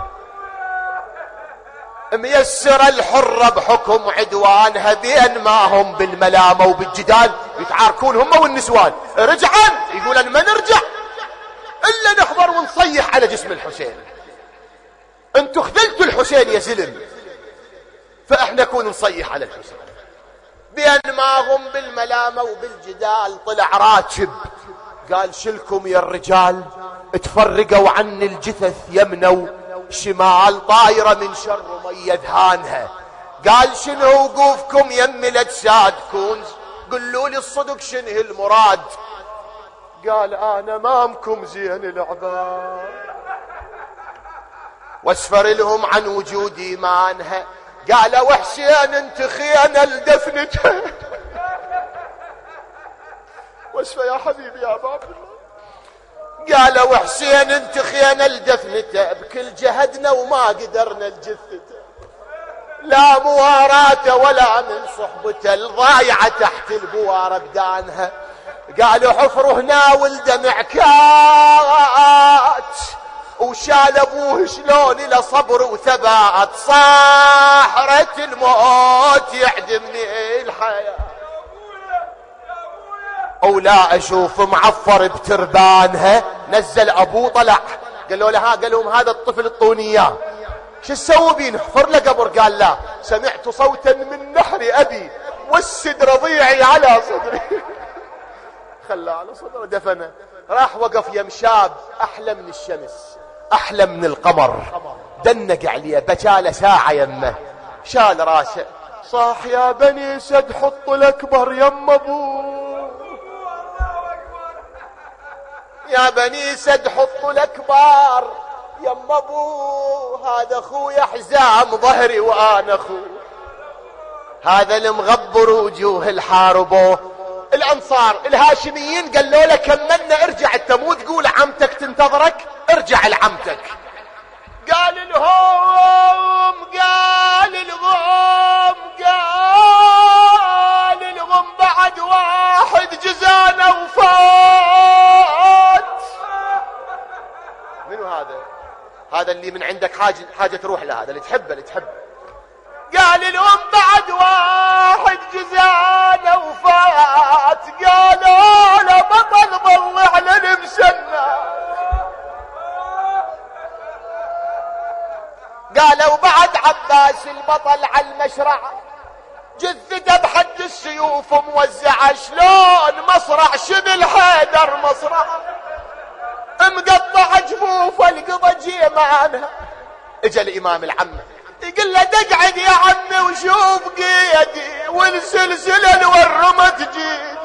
ميسر الحرة بحكم عدوانها، بين ما هم بالملامة وبالجدال يتعاركون هم والنسوان. رجعا يقول أن ما نرجع إلا نحضر ونصيح على جسم الحسين. انتوا خذلتوا الحسين يا زلم، فاحنا كون نصيح على الحسين. بين ما هم بالملامة وبالجدال طلع راتب، قال شلكم يا الرجال، تفرقوا عن الجثث يمنوا شمال، طايرة من شر مية دهانها. قال شنو وقوفكم يم الاجساد، كون قلوا لي الصدق شنو المراد. قال انا امامكم زين العباد، واسفر لهم عن وجود ايمانها. قال وحسين انت خيانة لدفنتها. واسفى يا حبيبي يا باب الله. قال وحسين انت خيانة لدفنته، بكل جهدنا وما قدرنا لجثته، لا مواراته ولا من صحبته، الضايعة تحت البوار بدانها. قالوا حفر هنا والدمع كات، وشال ابوه شلون الى صبر وثبات، صاحرة الموت يعدمني الحياة. او لا اشوف معفر بتربانها. نزل ابوه طلع قال له لها، قال لهم هذا الطفل اعطوني اياه، شو تسوي بيه؟ نحفر له قبر. قال لا، سمعت صوتا من نحر ابي والسد رضيعي على صدري. خلاه على صدره دفنه. راح وقف يم شاب احلى من الشمس احلى من القمر، دنق عليه بجاله ساعه يمه، شال راسه صاح يا بني سد حط الاكبر يم ابوه، يا بني سد حط الاكبر يم ابوه، هذا اخويا حزام ظهري وانا اخوه، هذا المغبر وجوه الحاربوه. الانصار الهاشميين قالوا له كملنا ارجع، انت مو تقول عمتك تنتظرك، ارجع لعمتك. قال لهم بعد واحد جزانا وفات. منو هذا؟ هذا اللي من عندك حاجة تروح له، هذا اللي تحبه قال لهم بعد واحد جزانا وفات، قالوا له بطل ضوع للمسنى، قالوا بعد عباس البطل على المشرع، جثته بحد السيوف موزعه، شلون مصرع شبل حيدر مصرع، مقطع جفوف القضى جيمانها. اجا الامام العمه يقول له تقعد يا عمي وشوف قيدي والسلسله الورمت جيدي،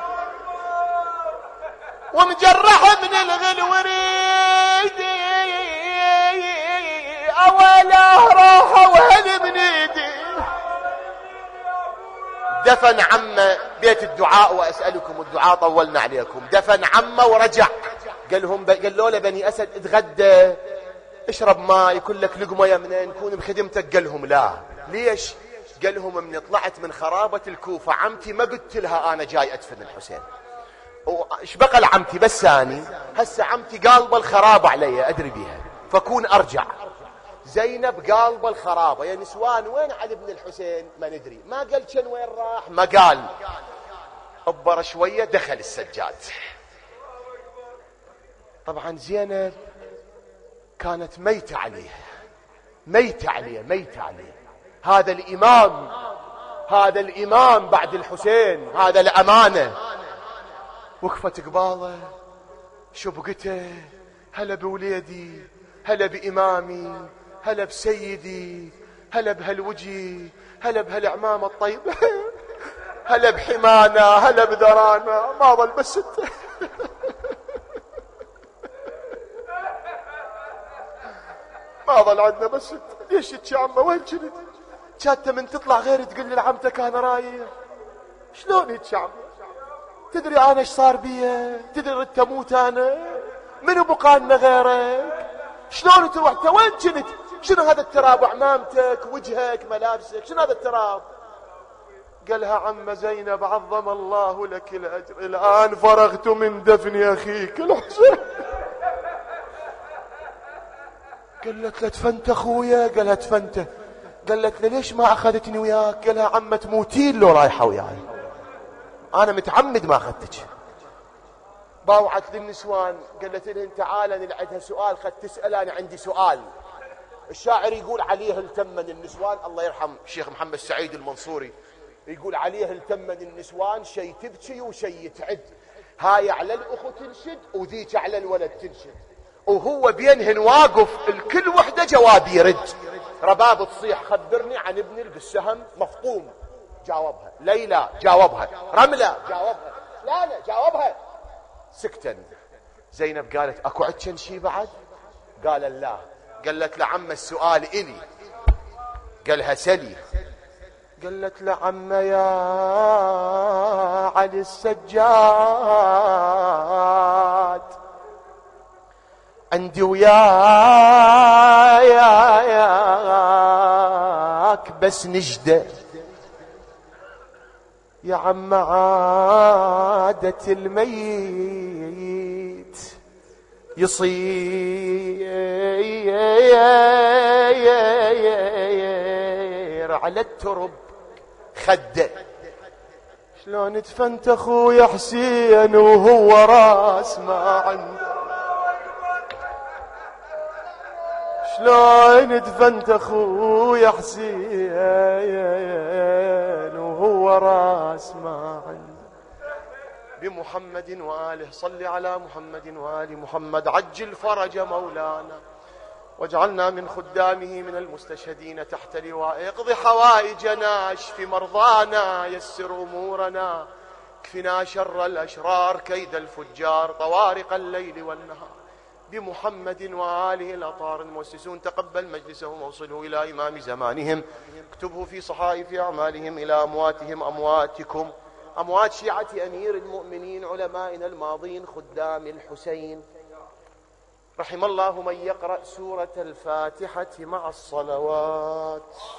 ومجرح من الغل وريدي، اوله راحه وهل من ايدي. دفن عمه بيت الدعاء، واسالكم الدعاء طولنا عليكم. دفن عمه ورجع، قالوا له بني اسد اتغدى اشرب ماء، يكون لك لقمه يمنا نكون بخدمتك. قال لهم لا. ليش؟ قال لهم من طلعت من خرابه الكوفه عمتي ما قلت لها انا جاي ادفن الحسين، ايش بقى لعمتي بس ثاني، هسه عمتي قالبه الخرابه علي ادري بيها فكون ارجع. زينب قالبه الخرابه، يا نسوان وين علي بن الحسين؟ ما ندري. ما قال كان وين راح؟ ما قال. أبر شويه دخل السجاد. طبعا زينب كانت ميتة عليه. هذا الإمام بعد الحسين، هذا الأمانة. وقفت قباله شبقته، هلا بوليدي، هلا بإمامي، هلا بسيدي، هلا بهالوجي، هلا بهالعمامة الطيبة، هلا بحمانا، هلا بذرانا. ما ظل بس ما ظل عندنا بس ليش يا عمه وين كنت؟ كانت من تطلع غير تقول لعمتك انا رايح. شلون يا عمه؟ تدري انا ايش صار بي؟ تدري انت موت انا؟ منو بقالنا غيرك؟ شلون تروح انت وين كنت؟ شنو هذا التراب؟ عمامتك، وجهك، ملابسك، شنو هذا التراب؟ قالها عم زينب عظم الله لك الاجر، الان فرغت من دفن اخيك الحسين. قالت له دفنت اخويا؟ قالها دفنته. قالت له ليش ما اخذتني وياك؟ قالها عمه تموتين لو رايحه وياي، انا متعمد ما اخذتك. باوعت للنسوان قالت لهن تعال انا عندها سؤال، خد تسال انا عندي سؤال. الشاعر يقول عليه التمن النسوان، الله يرحم الشيخ محمد سعيد المنصوري، يقول عليه التمن النسوان، شي تبكي وشي تعد، هاي على الاخو تنشد وذيك على الولد تنشد، وهو بينهن واقف الكل وحده جواب يرد. رباب تصيح خبرني عن ابن بالسهم مفطوم، جاوبها. ليلى جاوبها. رملة جاوبها. لا جاوبها. سكتن. زينب قالت اكو عدشن شي بعد؟ قال لا. قالت لعم السؤال إلي. قالها سلي. قالت لعم يا علي السجاد عندي وياك بس نجدة يا عم، عادة الميت يصير على الترب خده. شلون دفنت اخويا حسين وهو راس ما عنده، شلون دفنت اخويا حسين وهو راس ما عنده. بمحمد وآله، صل على محمد وآل محمد. عجل فرج مولانا واجعلنا من خدامه من المستشهدين تحت لوائه. اقض حوائجنا، اشف مرضانا، يسر أمورنا، اكفنا شر الأشرار، كيد الفجار، طوارق الليل والنهار. بمحمد وآله الأطهار المؤسسون، تقبل مجلسهم واوصله إلى إمام زمانهم، اكتبه في صحائف أعمالهم إلى أمواتهم أمواتكم، أموات شيعة أمير المؤمنين علمائنا الماضين خدام الحسين. رحم الله من يقرأ سورة الفاتحة مع الصلوات.